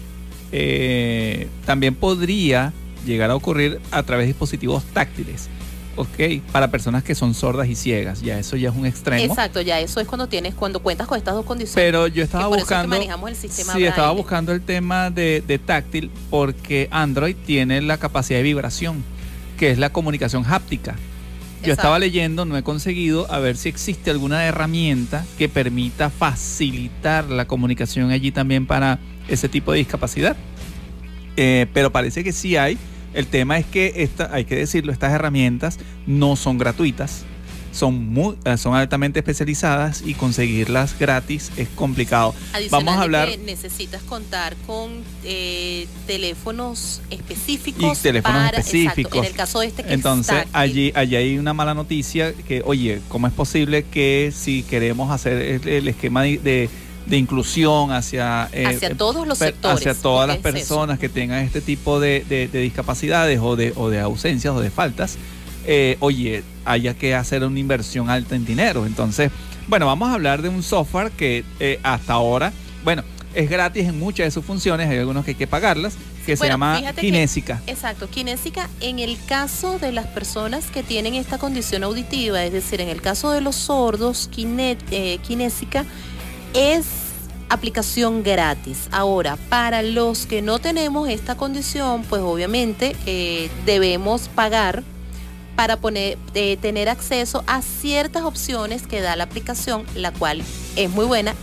Eh, también podría llegar a ocurrir a través de dispositivos táctiles, ¿ok? Para personas que son sordas y ciegas, ya eso ya es un extremo. Exacto, ya eso es cuando tienes, cuando cuentas con estas dos condiciones. Pero yo estaba por buscando, eso es que manejamos el sistema sí, Braille. estaba buscando el tema de, de táctil, porque Android tiene la capacidad de vibración, que es la comunicación háptica. Yo Exacto. estaba leyendo, no he conseguido a ver si existe alguna herramienta que permita facilitar la comunicación allí también para ese tipo de discapacidad. Eh, pero parece que sí hay. El tema es que, esta, hay que decirlo, estas herramientas no son gratuitas. Son, muy, son altamente especializadas, y conseguirlas gratis es complicado. Adicional, vamos a hablar de que necesitas contar con eh, teléfonos específicos. y teléfonos para, específicos. Exacto, en el caso de este que Entonces, está allí, allí hay una mala noticia que, oye, ¿cómo es posible que si queremos hacer el, el esquema de, de, de inclusión hacia, eh, hacia todos los per, sectores, hacia todas las es personas eso. que tengan este tipo de, de, de discapacidades o de, o de ausencias o de faltas, eh, oye, haya que hacer una inversión alta en dinero? Entonces, bueno, vamos a hablar de un software que eh, hasta ahora, bueno, es gratis en muchas de sus funciones, hay algunos que hay que pagarlas, que bueno, se llama Kinésica. Que, exacto, Kinésica, en el caso de las personas que tienen esta condición auditiva, es decir, en el caso de los sordos, Kiné, eh, Kinésica es aplicación gratis. Ahora, para los que no tenemos esta condición, pues obviamente eh, debemos pagar para poner, eh, tener acceso a ciertas opciones que da la aplicación, la cual es muy buena.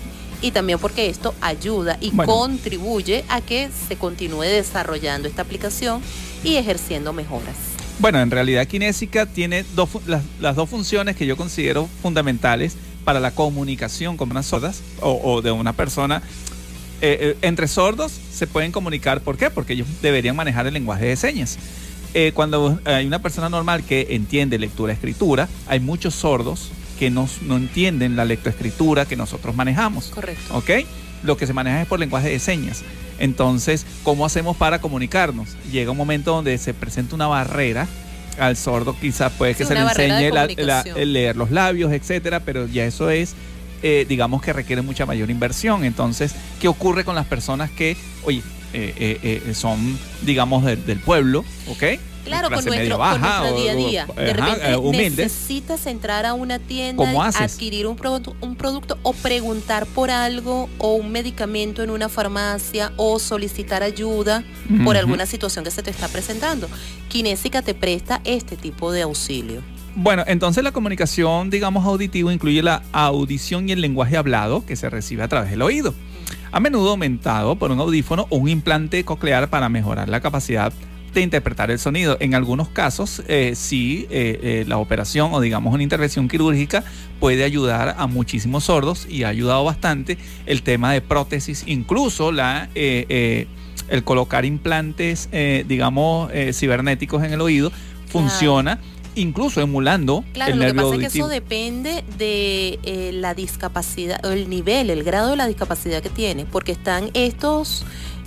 y también porque esto ayuda y Bueno. contribuye a que se continúe desarrollando esta aplicación y ejerciendo mejoras. Bueno, en realidad Kinésica tiene dos, fu- las, las dos funciones que yo considero fundamentales para la comunicación con unas sordas o, o de una persona. Eh, eh, entre sordos se pueden comunicar. ¿Por qué? Porque ellos deberían manejar el lenguaje de señas. Eh, cuando hay una persona normal que entiende lectura-escritura, hay muchos sordos que no, no entienden la lectoescritura que nosotros manejamos. Correcto. ¿Ok? Lo que se maneja es por lenguaje de señas. Entonces, ¿cómo hacemos para comunicarnos? Llega un momento donde se presenta una barrera al sordo, quizás puede que Sí, se le una barrera de enseñe la- la- comunicación. el leer los labios, etcétera, pero ya eso es, eh, digamos que requiere mucha mayor inversión. Entonces, ¿qué ocurre con las personas que, oye, eh, eh, eh, son, digamos, de- del pueblo, ¿ok? Claro, con Clase media nuestro, baja, con nuestro o- día a o- día. De ajá, repente eh, humildes. necesitas entrar a una tienda, ¿Cómo haces? adquirir un, produ- un producto o preguntar por algo o un medicamento en una farmacia o solicitar ayuda por Ujú. alguna situación que se te está presentando. Kinésica te presta este tipo de auxilio. Bueno, entonces la comunicación, digamos, auditiva incluye la audición y el lenguaje hablado que se recibe a través del oído, a menudo aumentado por un audífono o un implante coclear para mejorar la capacidad de interpretar el sonido. En algunos casos, eh, sí, eh, eh, la operación o digamos una intervención quirúrgica puede ayudar a muchísimos sordos y ha ayudado bastante el tema de prótesis, incluso la... eh, eh, el colocar implantes, eh, digamos, eh, cibernéticos en el oído, funciona incluso emulando Claro, el lo que nervio pasa es que auditivo. eso depende de eh, la discapacidad, o el nivel, el grado de la discapacidad que tiene, porque están estos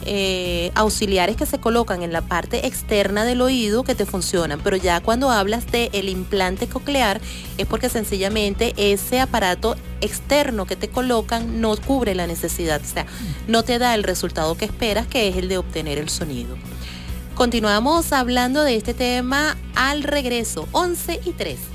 eh, auxiliares que se colocan en la parte externa del oído que te funcionan, pero ya cuando hablas de el implante coclear es porque sencillamente ese aparato externo que te colocan no cubre la necesidad, o sea, no te da el resultado que esperas, que es el de obtener el sonido. Continuamos hablando de este tema al regreso, once y trece.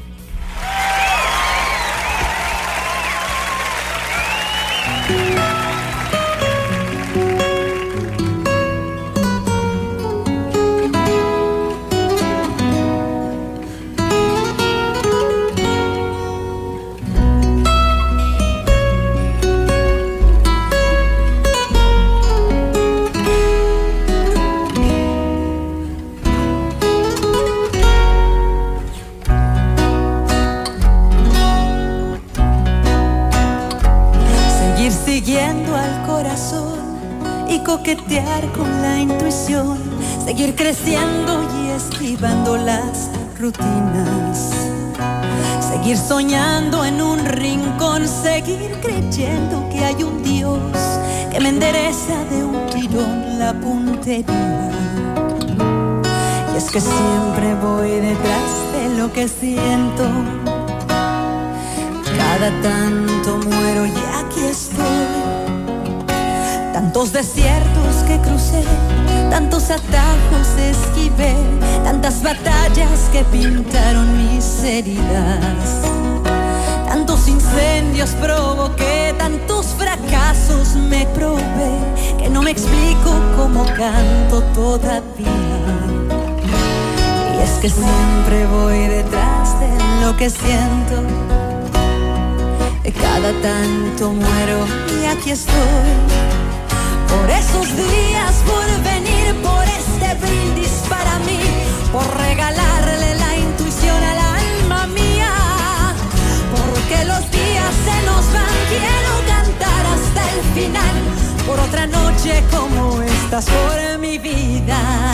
Seguir siguiendo al corazón y coquetear con la intuición, seguir creciendo y esquivando las rutinas, seguir soñando en un rincón, seguir creyendo que hay un Dios que me endereza de un tirón la puntería. Y es que siempre voy detrás de lo que siento, cada tanto muero y aquí estoy. Tantos desiertos que crucé, tantos atajos esquivé, tantas batallas que pintaron mis heridas, tantos incendios provoqué, tantos fracasos me probé, que no me explico cómo canto todavía. Y es que siempre voy detrás de lo que siento, cada tanto muero y aquí estoy. Por esos días, por venir, por este brindis para mí, por regalarle la intuición al alma mía, porque los días se nos van, quiero cantar hasta el final, por otra noche como estas, por mi vida.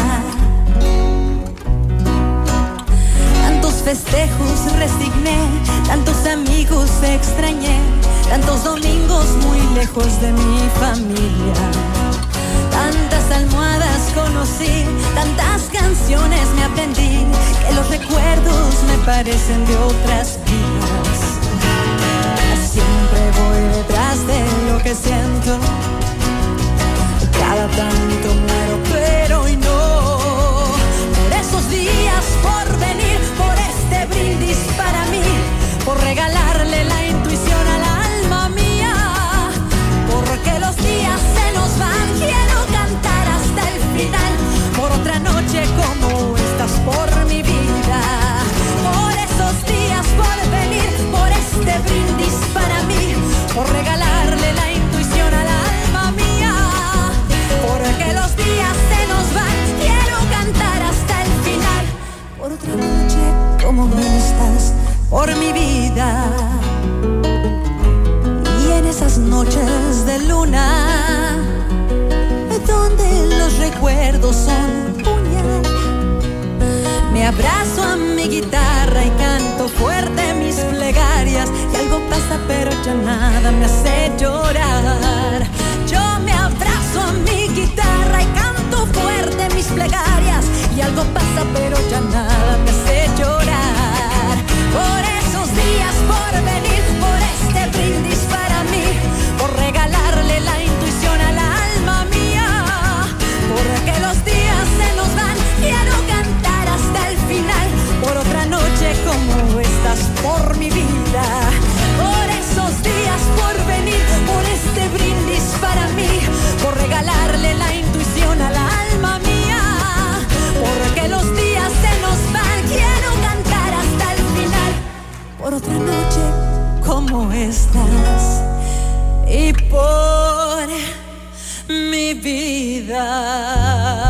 Tantos festejos resigné, tantos amigos extrañé, tantos domingos muy lejos de mi familia, tantas almohadas conocí, tantas canciones me aprendí, que los recuerdos me parecen de otras vidas. Siempre voy detrás de lo que siento, cada tanto muero pero hoy no. Por esos días, por venir, por este brindis para mí, por regalarle la intuición al alma mía, porque los días se nos van, quiero cantar hasta el final, por otra noche como estas, por mi vida. Por esos días, por venir, por este brindis para mí, por regalarle la intuición vida. Y en esas noches de luna, donde los recuerdos son puñal, me abrazo a mi guitarra y canto fuerte mis plegarias. Y algo pasa pero ya nada me hace llorar. Yo me abrazo a mi guitarra y canto fuerte mis plegarias. Y algo pasa pero ya nada me hace llorar. Por esos días por venir, por este brindis para mí, por regalarle la intuición al alma mía. Porque los días se nos van, quiero cantar hasta el final. Por otra noche como estas, por mi vida. Por esos días por venir, por este brindis para mí, por regalarle la intuición al alma mía. Porque los días se nos van, quiero cantar hasta el final. Por otra noche como estas y por mi vida.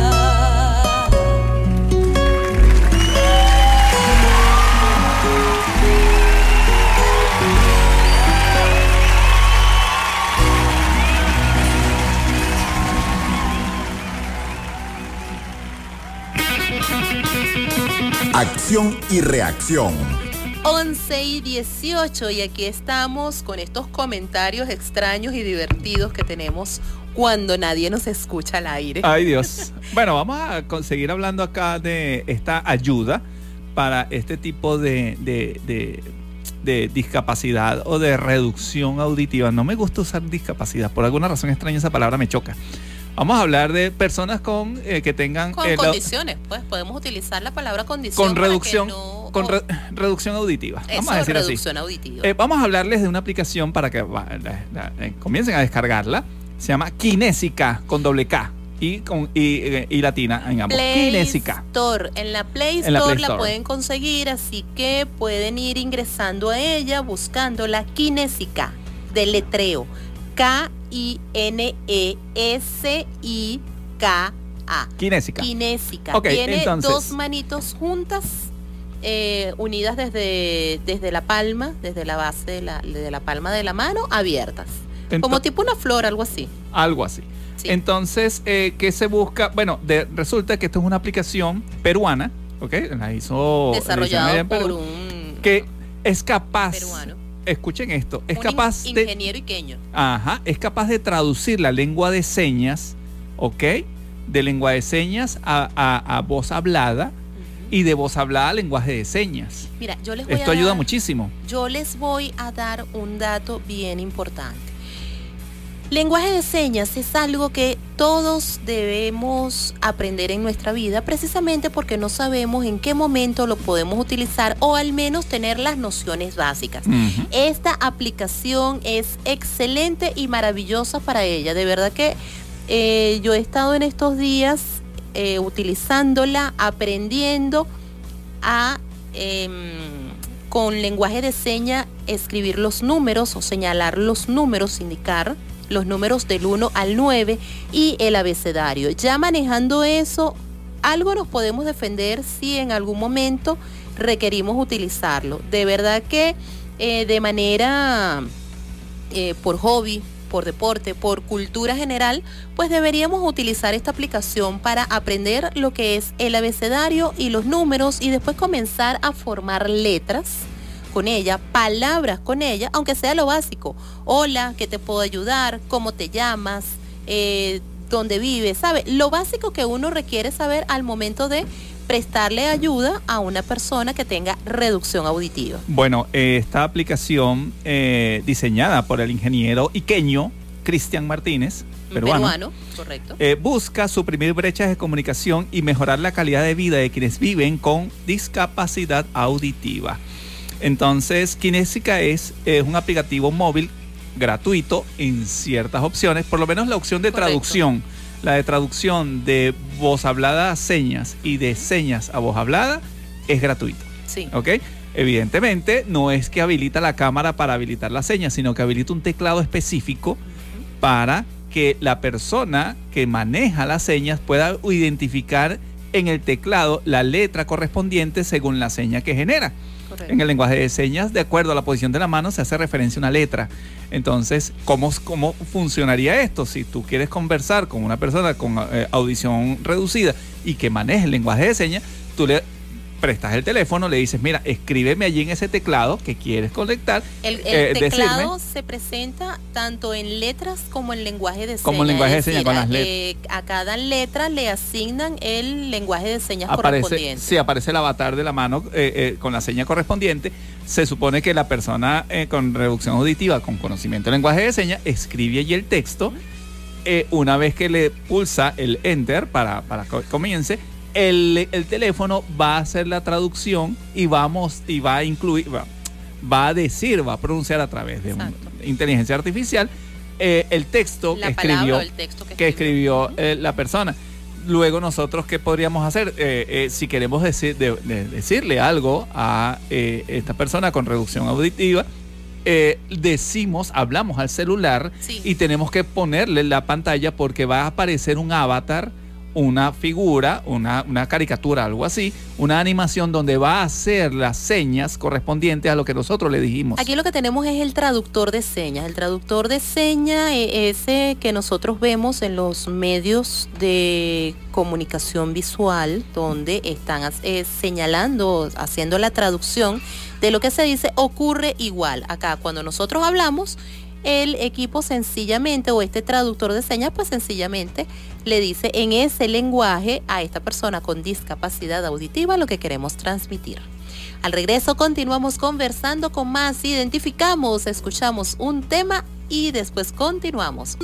Acción y reacción. once y dieciocho, y aquí estamos con estos comentarios extraños y divertidos que tenemos cuando nadie nos escucha al aire. Ay, Dios. Bueno, vamos a seguir hablando acá de esta ayuda para este tipo de, de, de, de discapacidad o de reducción auditiva. No me gusta usar discapacidad, por alguna razón extraña esa palabra me choca. Vamos a hablar de personas con eh, que tengan con eh, condiciones, pues podemos utilizar la palabra condición con reducción no, con o, re, reducción auditiva. Eso, vamos a decir reducción así. auditiva. Eh, vamos a hablarles de una aplicación para que va, la, la, eh, comiencen a descargarla. Se llama Kinésica con doble K y con y, y, y latina en ambos. Play Kinésica. Store. En la Play Store, en la, Play la Store pueden conseguir, así que pueden ir ingresando a ella buscando la Kinésica, deletreo K I N E S I K A. Kinésica. Kinésica. Okay, Tiene entonces, dos manitos juntas, eh, unidas desde, desde la palma, desde la base de la, de la palma de la mano, abiertas. Ento- como tipo una flor, algo así. Algo así. Sí. Entonces, eh, ¿qué se busca? Bueno, de, resulta que esto es una aplicación peruana, ¿ok? La hizo desarrollado en Perú, por un que es capaz. Peruano. Escuchen esto, es un capaz in- de ingeniero iqueño. Ajá, es capaz de traducir la lengua de señas, ¿ok? De lengua de señas a, a, a voz hablada uh-huh. y de voz hablada a lenguaje de señas. Mira, yo les voy Esto a ayuda dar, muchísimo. Yo les voy a dar un dato bien importante. Lenguaje de señas es algo que todos debemos aprender en nuestra vida, precisamente porque no sabemos en qué momento lo podemos utilizar o al menos tener las nociones básicas. Uh-huh. Esta aplicación es excelente y maravillosa para ella. De verdad que eh, yo he estado en estos días eh, utilizándola, aprendiendo a eh, con lenguaje de señas escribir los números o señalar los números, indicar los números del uno al nueve y el abecedario. Ya manejando eso, algo nos podemos defender si en algún momento requerimos utilizarlo. De verdad que eh, de manera eh, por hobby, por deporte, por cultura general, pues deberíamos utilizar esta aplicación para aprender lo que es el abecedario y los números y después comenzar a formar letras con ella, palabras con ella, aunque sea lo básico. Hola, ¿qué te puedo ayudar? ¿Cómo te llamas? Eh, ¿Dónde vives? ¿Sabe? Lo básico que uno requiere saber al momento de prestarle ayuda a una persona que tenga reducción auditiva. Bueno, eh, esta aplicación eh, diseñada por el ingeniero iqueño Cristian Martínez, peruano, peruano correcto. Eh, busca suprimir brechas de comunicación y mejorar la calidad de vida de quienes viven con discapacidad auditiva. Entonces, Kinésica es, es un aplicativo móvil gratuito en ciertas opciones, por lo menos la opción de Correcto. traducción, la de traducción de voz hablada a señas y de señas a voz hablada es gratuita. Sí. ¿Ok? Evidentemente, no es que habilita la cámara para habilitar las señas, sino que habilita un teclado específico uh-huh. para que la persona que maneja las señas pueda identificar en el teclado la letra correspondiente según la seña que genera. Correcto. En el lenguaje de señas, de acuerdo a la posición de la mano, se hace referencia a una letra. Entonces, ¿cómo, cómo funcionaría esto? Si tú quieres conversar con una persona con eh, audición reducida y que maneje el lenguaje de señas, tú le prestas el teléfono, le dices, mira, escríbeme allí en ese teclado que quieres conectar. El, el eh, teclado decirme, se presenta tanto en letras como en lenguaje de señas. Como en lenguaje de es señas, decir, con las letras. eh, a cada letra le asignan el lenguaje de señas aparece, correspondiente. sí, aparece el avatar de la mano eh, eh, con la seña correspondiente. Se supone que la persona eh, con reducción auditiva, con conocimiento del lenguaje de señas, escribe allí el texto. Eh, una vez que le pulsa el enter para, para que comience, El, el teléfono va a hacer la traducción y vamos y va a incluir, va, va a decir, va a pronunciar a través de una inteligencia artificial eh, el texto la que palabra escribió, o el texto que que escribió, escribió eh, la persona. Luego nosotros, ¿qué podríamos hacer? Eh, eh, si queremos decir, de, de decirle algo a eh, esta persona con reducción auditiva, eh, decimos, hablamos al celular sí. y tenemos que ponerle en la pantalla porque va a aparecer un avatar, una figura, una, una caricatura, algo así, una animación donde va a hacer las señas correspondientes a lo que nosotros le dijimos. Aquí lo que tenemos es el traductor de señas. El traductor de señas es ese que nosotros vemos en los medios de comunicación visual, donde están eh, señalando, haciendo la traducción de lo que se dice ocurre igual. Acá, cuando nosotros hablamos, el equipo sencillamente, o este traductor de señas, pues sencillamente le dice en ese lenguaje a esta persona con discapacidad auditiva lo que queremos transmitir. Al regreso continuamos conversando con más, identificamos, escuchamos un tema y después continuamos.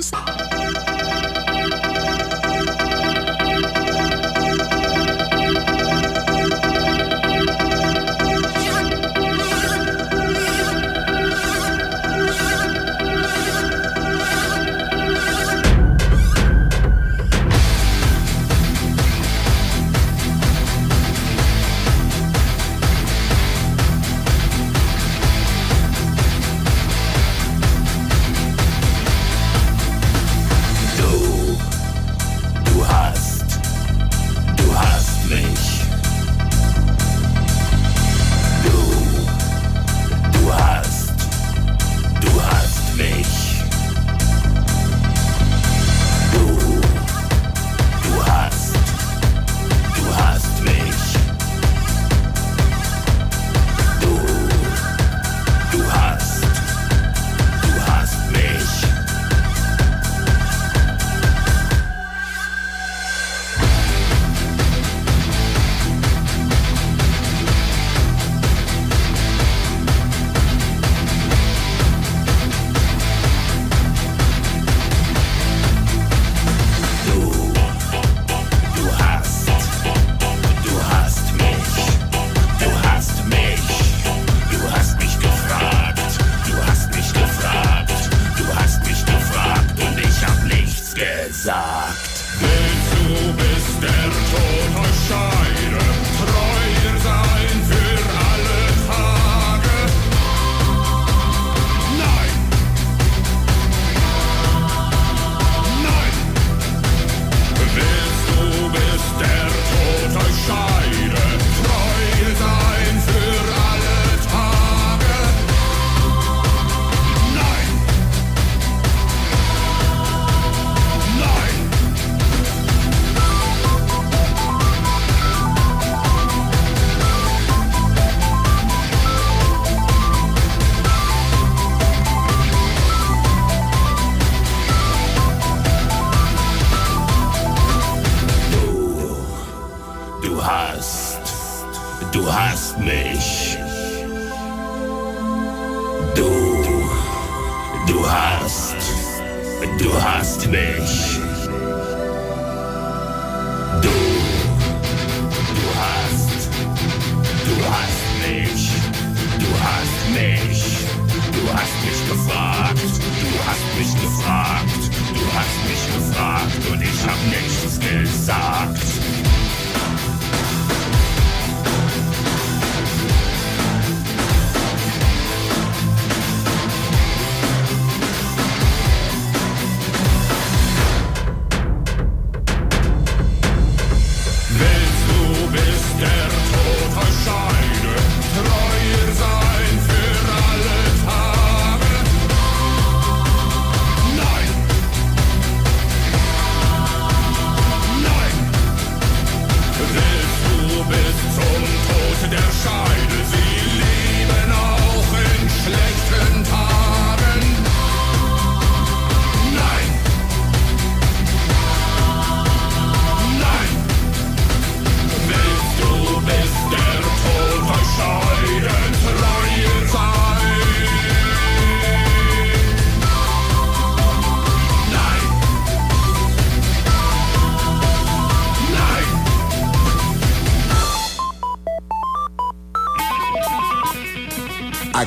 Willst du, bis der Tod euch scheide, treu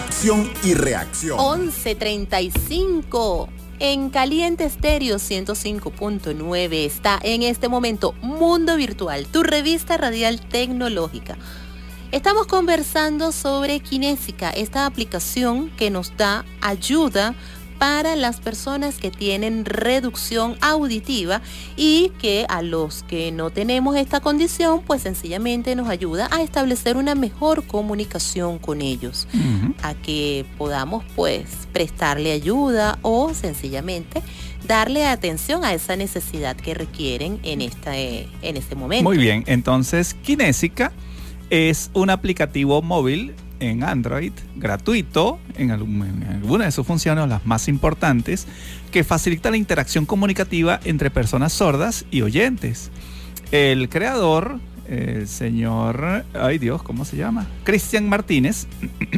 acción y reacción. once treinta y cinco. En Caliente Estéreo ciento cinco punto nueve está en este momento Mundo Virtual, tu revista radial tecnológica. Estamos conversando sobre Kinésica, esta aplicación que nos da ayuda para las personas que tienen reducción auditiva y que a los que no tenemos esta condición, pues sencillamente nos ayuda a establecer una mejor comunicación con ellos, uh-huh. a que podamos pues prestarle ayuda o sencillamente darle atención a esa necesidad que requieren en, esta, eh, en este momento. Muy bien, entonces Kinésica es un aplicativo móvil en Android, gratuito, en, algún, en alguna de sus funciones, las más importantes, que facilita la interacción comunicativa entre personas sordas y oyentes. El creador, el señor, ay Dios, ¿cómo se llama? Cristian Martínez,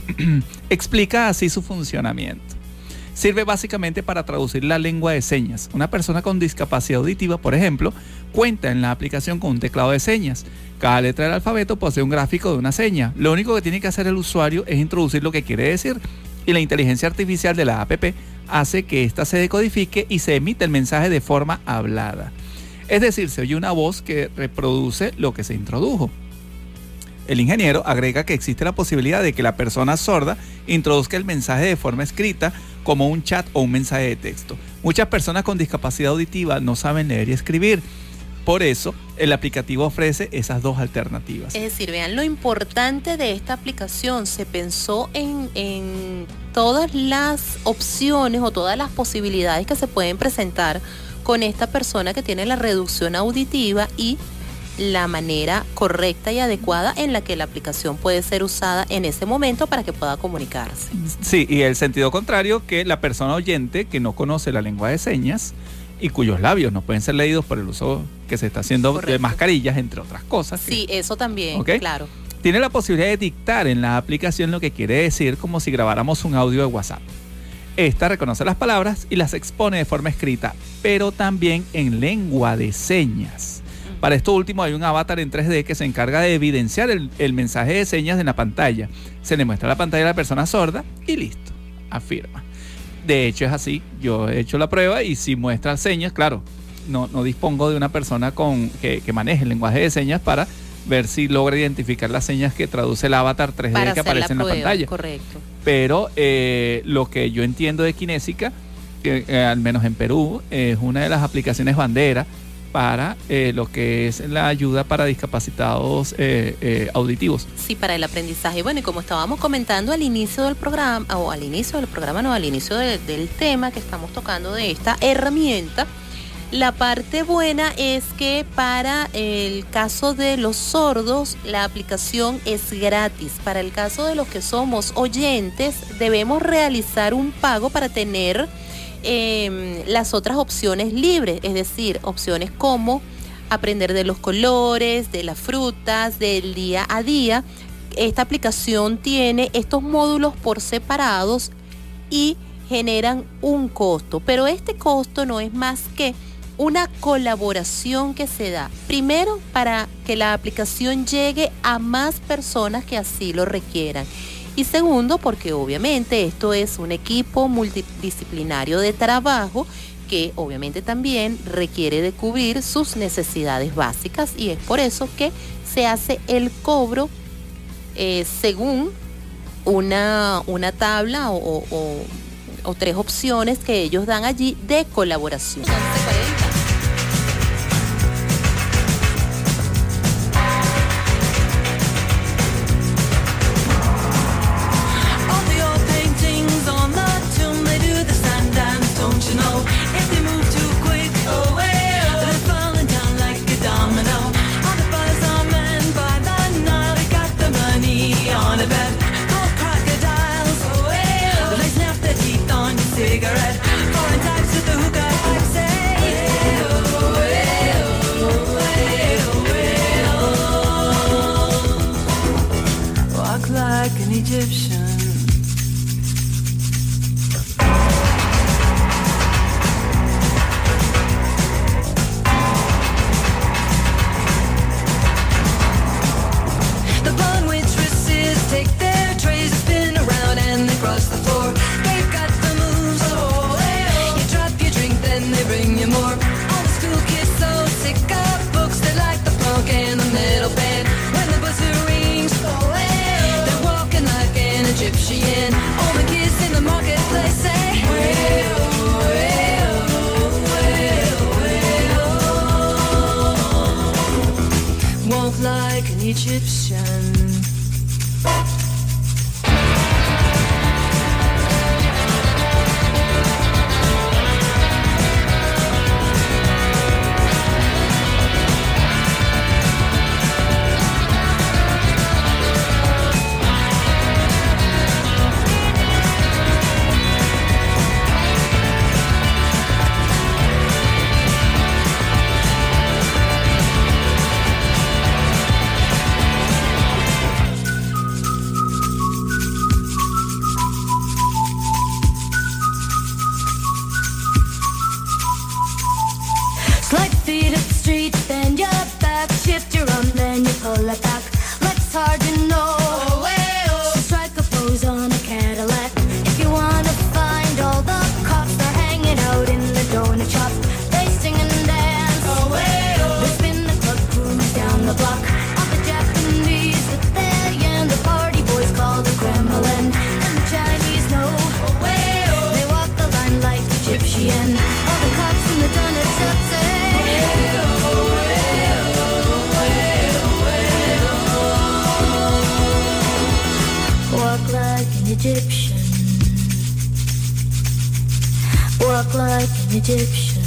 explica así su funcionamiento. Sirve básicamente para traducir la lengua de señas. Una persona con discapacidad auditiva, por ejemplo, cuenta en la aplicación con un teclado de señas. Cada letra del alfabeto posee un gráfico de una seña. Lo único que tiene que hacer el usuario es introducir lo que quiere decir y la inteligencia artificial de la app hace que ésta se decodifique y se emite el mensaje de forma hablada. Es decir, se oye una voz que reproduce lo que se introdujo. El ingeniero agrega que existe la posibilidad de que la persona sorda introduzca el mensaje de forma escrita como un chat o un mensaje de texto. Muchas personas con discapacidad auditiva no saben leer y escribir. Por eso, el aplicativo ofrece esas dos alternativas. Es decir, vean lo importante de esta aplicación. Se pensó en, en todas las opciones o todas las posibilidades que se pueden presentar con esta persona que tiene la reducción auditiva y la manera correcta y adecuada en la que la aplicación puede ser usada en ese momento para que pueda comunicarse. Sí, y el sentido contrario, que la persona oyente que no conoce la lengua de señas y cuyos labios no pueden ser leídos por el uso que se está haciendo Correcto. De mascarillas, entre otras cosas. Sí, que, eso también, ¿okay? Claro. Tiene la posibilidad de dictar en la aplicación lo que quiere decir, como si grabáramos un audio de WhatsApp. Esta reconoce las palabras y las expone de forma escrita, pero también en lengua de señas. Para esto último hay un avatar en tres D que se encarga de evidenciar el, el mensaje de señas en la pantalla. Se le muestra la pantalla a la persona sorda y listo, afirma. De hecho es así, yo he hecho la prueba y si muestra señas, claro, no, no dispongo de una persona con, que, que maneje el lenguaje de señas para ver si logra identificar las señas que traduce el avatar tres D para que aparece la en la pantalla. Correcto. Pero eh, lo que yo entiendo de Kinésica, que eh, al menos en Perú, es una de las aplicaciones bandera para eh, lo que es la ayuda para discapacitados eh, eh, auditivos. Sí, para el aprendizaje. Bueno, y como estábamos comentando al inicio del programa, o al inicio del programa, no, al inicio de, del tema que estamos tocando de esta herramienta, la parte buena es que para el caso de los sordos, la aplicación es gratis. Para el caso de los que somos oyentes, debemos realizar un pago para tener Eh, las otras opciones libres, es decir, opciones como aprender de los colores, de las frutas, del día a día. Esta aplicación tiene estos módulos por separados y generan un costo, pero este costo no es más que una colaboración que se da, primero para que la aplicación llegue a más personas que así lo requieran. Y segundo, porque obviamente esto es un equipo multidisciplinario de trabajo que obviamente también requiere de cubrir sus necesidades básicas y es por eso que se hace el cobro eh, según una, una tabla o, o, o, o tres opciones que ellos dan allí de colaboración. Cigarette, foreign types with the hookah pipe say Egyptian. Slide feet up the street, bend your back, shift your arm, then you pull it back. Legs hard, you know. Oh, hey, oh. So strike a pose on a Cadillac. If you wanna find all the cops, they're hanging out in the donut shop. They sing and dance. Oh, hey, oh. They spin the club cruise down the block. All the Japanese, the Italian, the party boys call the Kremlin. And the Chinese know. Oh, hey, oh. They walk the line like Egyptian. All the cops in the donut shop say. Walk like an Egyptian. Walk like an Egyptian.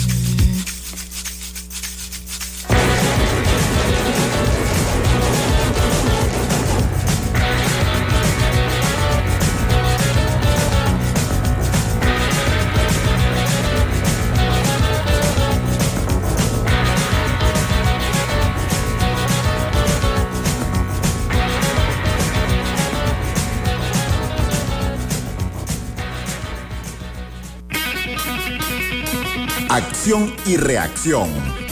Acción y reacción.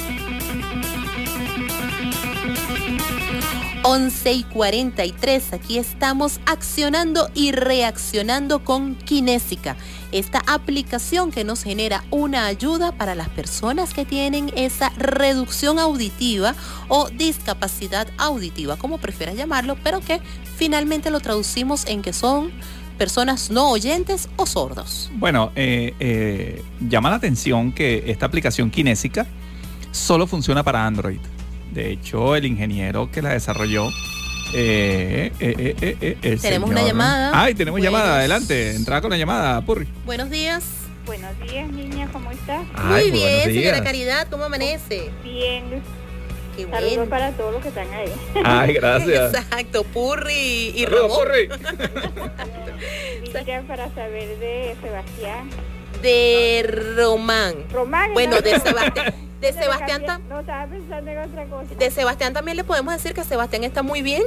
once y cuarenta y tres, aquí estamos accionando y reaccionando con Kinésica, esta aplicación que nos genera una ayuda para las personas que tienen esa reducción auditiva o discapacidad auditiva, como prefieras llamarlo, pero que finalmente lo traducimos en que son personas no oyentes o sordos. Bueno, eh, eh, llama la atención que esta aplicación Kinésica solo funciona para Android. De hecho, el ingeniero que la desarrolló eh, eh, eh, eh, eh, el tenemos señor, una llamada. Ay, tenemos Buenos. llamada, adelante, entrada con la llamada, Purri. Buenos días. Buenos días, niña, ¿cómo estás? Muy bien, señora Caridad, ¿cómo amanece? Bien. Qué Saludos bueno. para todos los que están ahí. Ay, gracias. Exacto, Purri y Saludos, Ramón. Purri. Mira, para saber de Sebastián. De Román. Román. Bueno, ¿no? de Sebastián. De No, Sebastián, cambié, tam- no estaba pensando en otra cosa. de Sebastián también le podemos decir que Sebastián está muy bien.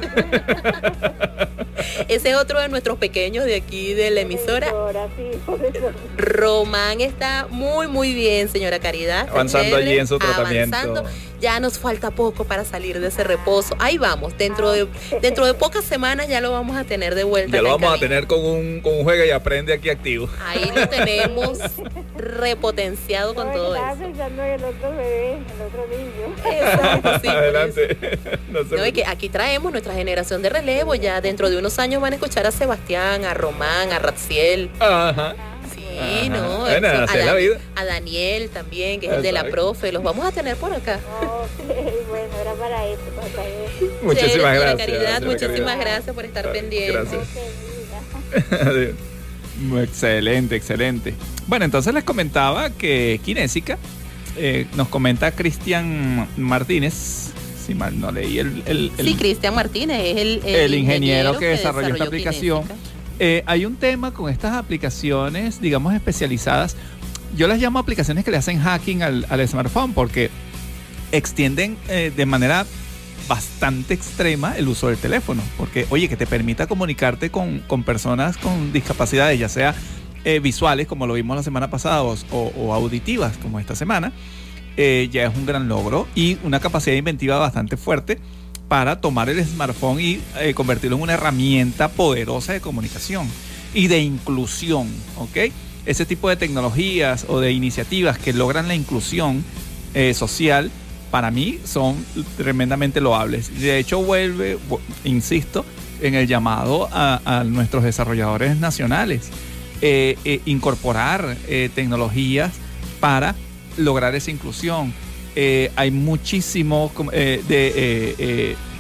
Ese es otro de nuestros pequeños de aquí de la emisora. Ahora sí, por eso. Román está muy muy bien, señora Caridad. Está Avanzando chévere, allí en su tratamiento. avanzando. Ya nos falta poco para salir de ese reposo. Ahí vamos, dentro de dentro de pocas semanas ya lo vamos a tener de vuelta. Ya lo acá en vamos a cabina. tener con un, con un juega y aprende aquí activo. Ahí lo tenemos repotenciado con No, todo estaba eso. pensando en el otro bebé, el otro niño. Exacto, sí, por Adelante. No se No, y que aquí traemos nuestra generación de relevo. Ya dentro de unos años van a escuchar a Sebastián, a Román, a Ratziel. Ajá. Sí, Ajá. no. Bueno, eso, así a, es la Dan- vida. a Daniel también, que es el de la Exacto. profe. Los vamos a tener por acá. Ok, bueno, era para eso, para eso. Muchísimas Chévere, señora gracias. Caridad, señora muchísimas Caridad. gracias por estar pendiente. Gracias. Adiós. Excelente, excelente. Bueno, entonces les comentaba que Kinésica, eh, nos comenta Cristian Martínez, si mal no leí el... el, el Sí, Cristian Martínez es el, el, el ingeniero que desarrolló esta desarrolló aplicación. Kinésica. Eh, hay un tema con estas aplicaciones, digamos, especializadas. Yo las llamo aplicaciones que le hacen hacking al, al smartphone porque extienden eh, de manera bastante extrema el uso del teléfono. Porque, oye, que te permita comunicarte con, con personas con discapacidades, ya sea eh, visuales, como lo vimos la semana pasada, o, o auditivas, como esta semana, eh, ya es un gran logro y una capacidad inventiva bastante fuerte para tomar el smartphone y eh, convertirlo en una herramienta poderosa de comunicación y de inclusión, ¿ok? Ese tipo de tecnologías o de iniciativas que logran la inclusión eh, social, para mí son tremendamente loables. De hecho, vuelve, insisto, en el llamado a, a nuestros desarrolladores nacionales, eh, eh, incorporar eh, tecnologías para lograr esa inclusión. Eh, hay muchísimo eh, de eh, eh,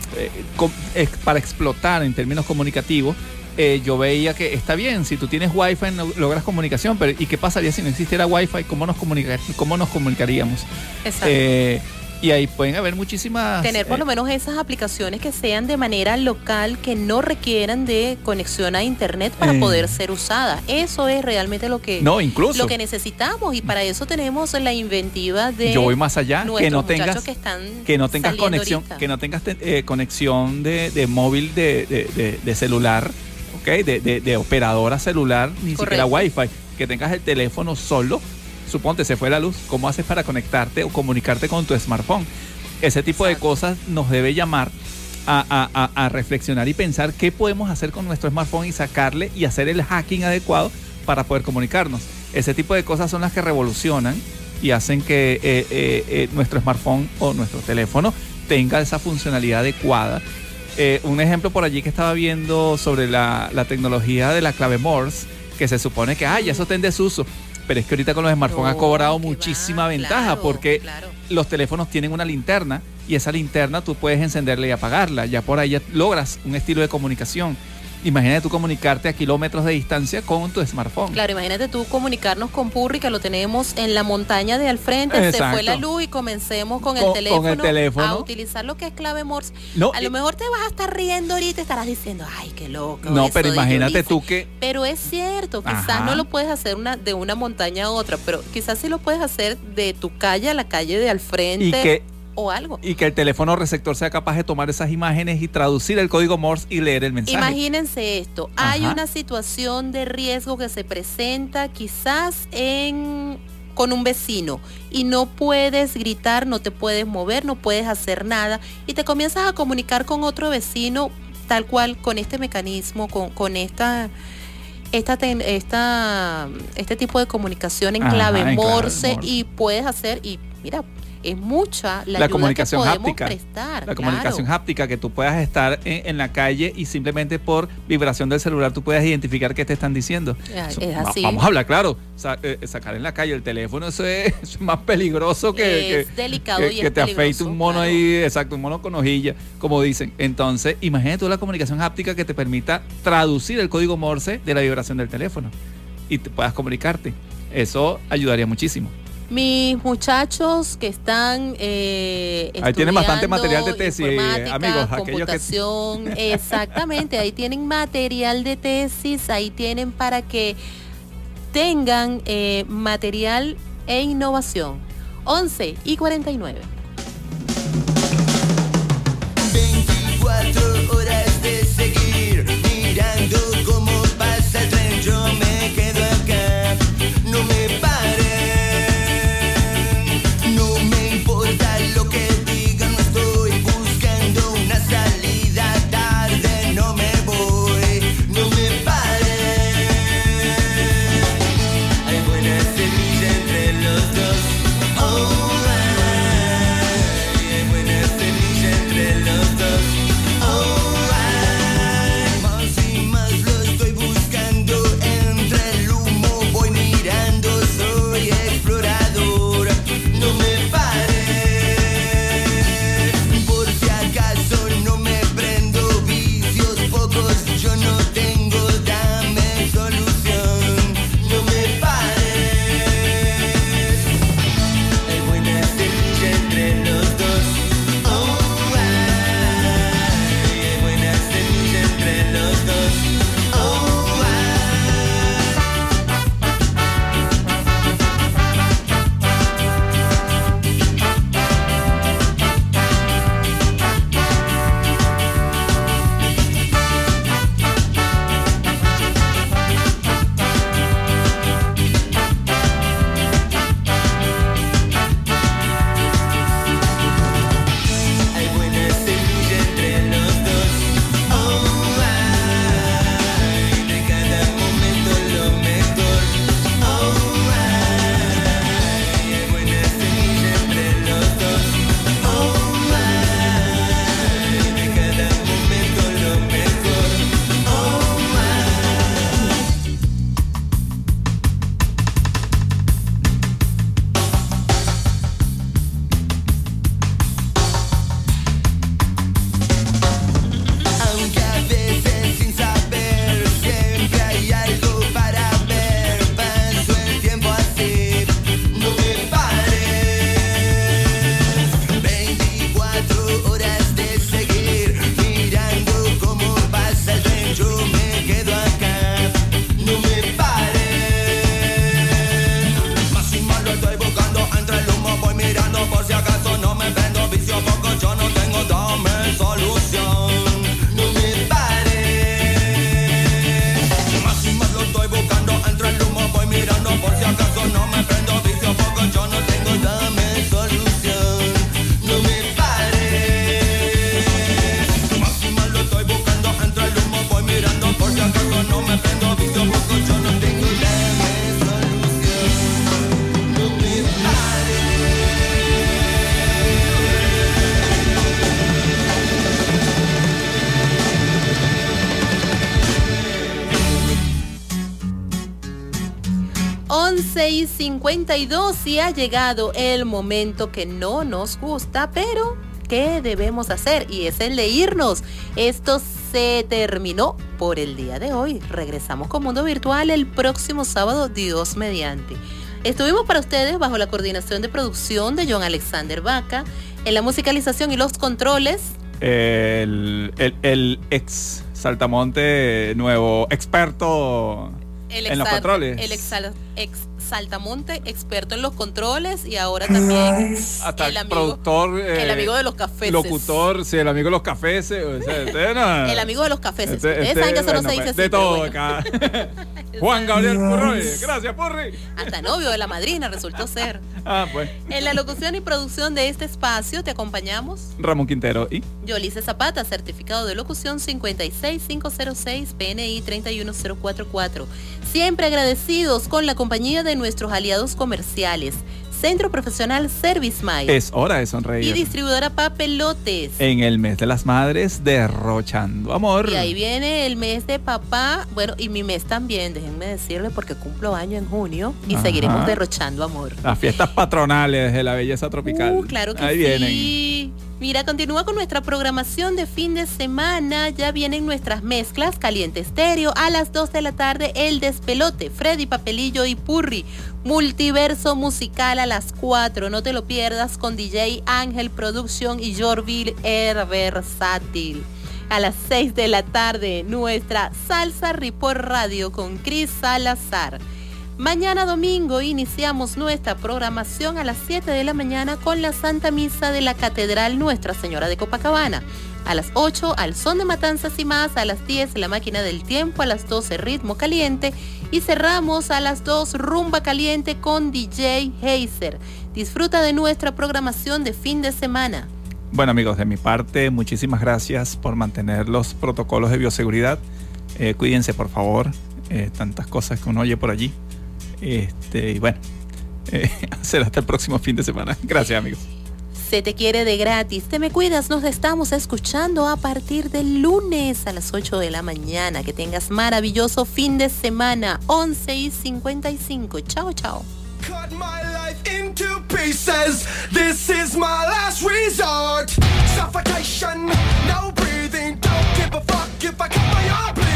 eh, com, eh, para explotar en términos comunicativos, eh, yo veía que está bien, si tú tienes Wi-Fi no, logras comunicación, pero ¿y qué pasaría si no existiera Wi-Fi? ¿Cómo nos, comunica, cómo nos comunicaríamos? Exacto. Eh, Y ahí pueden haber muchísimas... Tener por eh, lo menos esas aplicaciones que sean de manera local, que no requieran de conexión a internet para Eh. poder ser usadas. Eso es realmente lo que, No, incluso. lo que necesitamos, y para eso tenemos la inventiva de Yo voy más allá, que nuestros no muchachos tengas, que están que no tengas saliendo conexión, ahorita. que no tengas te- eh, conexión de, de móvil de, de, de- de celular, ¿ok? De, de, de operadora celular, ni siquiera Correcto. Wi-Fi, que tengas el teléfono solo. Suponte se fue la luz, ¿cómo haces para conectarte o comunicarte con tu smartphone? Ese tipo Exacto. de cosas nos debe llamar a, a- a- a reflexionar y pensar qué podemos hacer con nuestro smartphone y sacarle y hacer el hacking adecuado para poder comunicarnos. Ese tipo de cosas son las que revolucionan y hacen que eh, eh, eh, nuestro smartphone o nuestro teléfono tenga esa funcionalidad adecuada. Eh, un ejemplo por allí que estaba viendo sobre la, la tecnología de la clave Morse, que se supone que ah, ya eso está en desuso. Pero es que ahorita con los smartphones No, ha cobrado que muchísima va, ventaja, claro, porque claro. los teléfonos tienen una linterna y esa linterna tú puedes encenderla y apagarla. Ya por ahí ya logras un estilo de comunicación. Imagínate tú comunicarte a kilómetros de distancia con tu smartphone. Claro, imagínate tú comunicarnos con Purri, que lo tenemos en la montaña de al frente, se Exacto. fue la luz y comencemos con, Con- el, con teléfono el teléfono. a utilizar lo que es clave Morse. No, a y- lo mejor te vas a estar riendo ahorita y estarás diciendo, ay, qué loco. No, eso pero de imagínate Yulisa". tú que... Pero es cierto, quizás Ajá. no lo puedes hacer una, de una montaña a otra, pero quizás sí lo puedes hacer de tu calle a la calle de al frente Y que, o algo. y que el teléfono receptor sea capaz de tomar esas imágenes y traducir el código Morse y leer el mensaje. Imagínense esto, hay Ajá. una situación de riesgo que se presenta quizás en con un vecino y no puedes gritar, no te puedes mover, no puedes hacer nada y te comienzas a comunicar con otro vecino tal cual con este mecanismo, con, con esta... Esta, ten- esta, este tipo de comunicación en Ajá, clave en clave Morse, Morse. y puedes hacer, y mira, es mucha la, La ayuda comunicación que podemos háptica. prestar. La claro. comunicación háptica, que tú puedas estar en, en la calle y simplemente por vibración del celular tú puedas identificar qué te están diciendo. Ya, Eso, es va- así. Vamos a hablar claro. Sa- eh, sacar en la calle el teléfono, eso es, eso es más peligroso que, Es que- delicado que, y es que te peligroso, afeite un mono claro. ahí, exacto, un mono con hojilla, como dicen. Entonces, imagínate tú la comunicación háptica que te permita traducir el código Morse de la vibración del teléfono y te puedas comunicarte. Eso ayudaría muchísimo. Mis muchachos que están eh, Ahí tienen bastante estudiando material de tesis, eh, informática, amigos, aquellos que- computación, exactamente, ahí tienen material de tesis, ahí tienen para que tengan eh, material e innovación. once y cuarenta y nueve. veinticuatro horas de seguir mirando cómo pasa el tren. Yo me quedo acá, no me paren, no me importa lo que digan, no estoy buscando una salida tarde, no me voy, no me paren. Hay buena semilla entre los dos. Oh, ah. once y cincuenta y dos y ha llegado el momento que no nos gusta, pero ¿qué debemos hacer? Y es el de irnos. Esto se terminó por el día de hoy. Regresamos con Mundo Virtual el próximo sábado, Dios mediante. Estuvimos para ustedes bajo la coordinación de producción de John Alexander Vaca, en la musicalización y los controles. El, el, el ex saltamonte nuevo experto el en los exal, controles. El ex, ex saltamonte experto en los controles y ahora también hasta el amigo, productor, eh, el amigo de los cafés. Locutor, sí, el amigo de los cafés. O sea, este, no, el amigo de los cafés. Este, Ustedes este, saben que eso bueno, no se dice de así. todo Bueno. acá. Juan Gabriel Purroy. Gracias, Purri. Hasta novio de la madrina resultó ser. Ah, pues. En la locución y producción de este espacio te acompañamos Ramón Quintero y Yolice Zapata, certificado de locución cincuenta y seis mil quinientos seis, P N I treinta y uno mil cuarenta y cuatro. Siempre agradecidos con la compañía de nuestros aliados comerciales. Centro Profesional Service Mile. Es hora de sonreír. Y distribuidora Papelotes. En el mes de las madres, derrochando amor. Y ahí viene el mes de papá, bueno, y mi mes también, déjenme decirle, porque cumplo año en junio y Ajá. seguiremos derrochando amor. Las fiestas patronales de la belleza tropical. Uh, claro que ahí sí. vienen. Mira, continúa con nuestra programación de fin de semana. Ya vienen nuestras mezclas Caliente Estéreo. A las dos de la tarde, El Despelote, Freddy Papelillo y Purri. Multiverso musical a las cuatro. No te lo pierdas con D J Ángel Production y Jorville Er Versátil. A las seis de la tarde, nuestra Salsa Report Radio con Cris Salazar. Mañana domingo iniciamos nuestra programación a las siete de la mañana con la Santa Misa de la Catedral Nuestra Señora de Copacabana. A las ocho, al son de matanzas y más. A las diez, la máquina del tiempo. A las doce, ritmo caliente. Y cerramos a las dos, rumba caliente con D J Heiser. Disfruta de nuestra programación de fin de semana. Bueno, amigos, de mi parte, muchísimas gracias por mantener los protocolos de bioseguridad. Eh, cuídense, por favor. Eh, tantas cosas que uno oye por allí. Este, y bueno, eh, será hasta el próximo fin de semana. Gracias, amigos. Se te quiere de gratis. Te me cuidas. Nos estamos escuchando a partir del lunes a las ocho de la mañana. Que tengas maravilloso fin de semana. once y cincuenta y cinco. Chao, chao. Cut my life into pieces. This is my last resort. Suffocation, no breathing. Don't give a fuck if I cut my arm bleeding.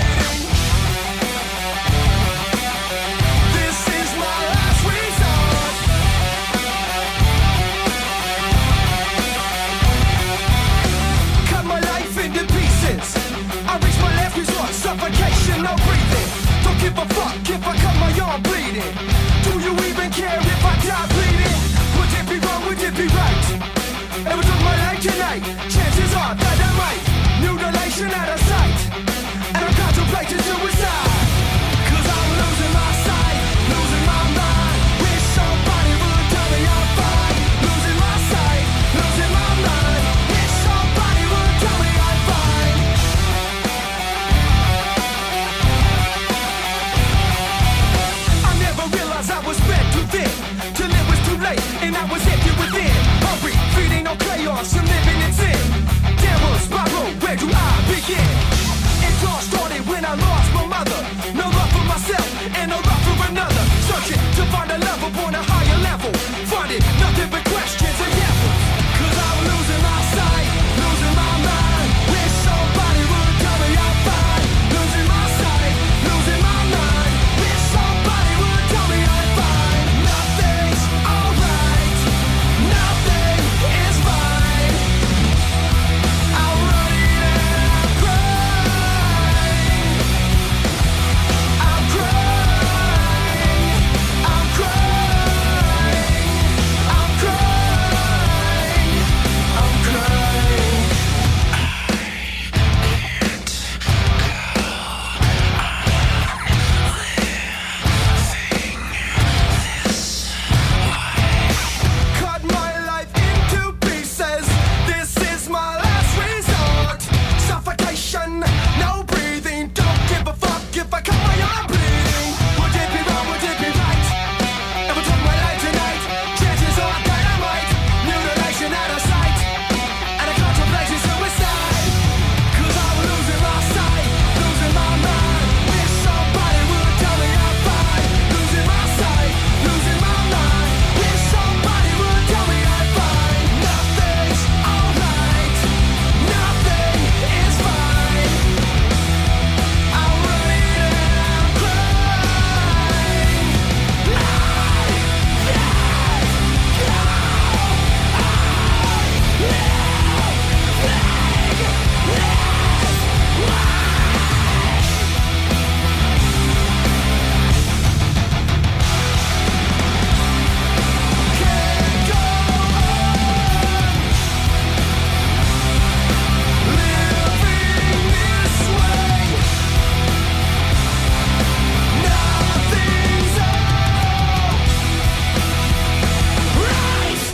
Suffocation, no breathing. Don't give a fuck if I cut my arm bleeding. Do you even care if I die bleeding? Would it be wrong, would it be right? Ever took my life tonight? Chances are that I might. Mutilation out of sight. And I'm contemplating suicide. Cause I'm losing my sight, losing my mind. Wish somebody would tell me I'm fine. Losing my sight, losing my mind. Wish somebody would tell me I'm fine. I was fed too thin, till it was too late, and I was empty within. Hungry, feeding on chaos, and living in sin. Downward spiral, where do I begin? It all started when I lost my mother.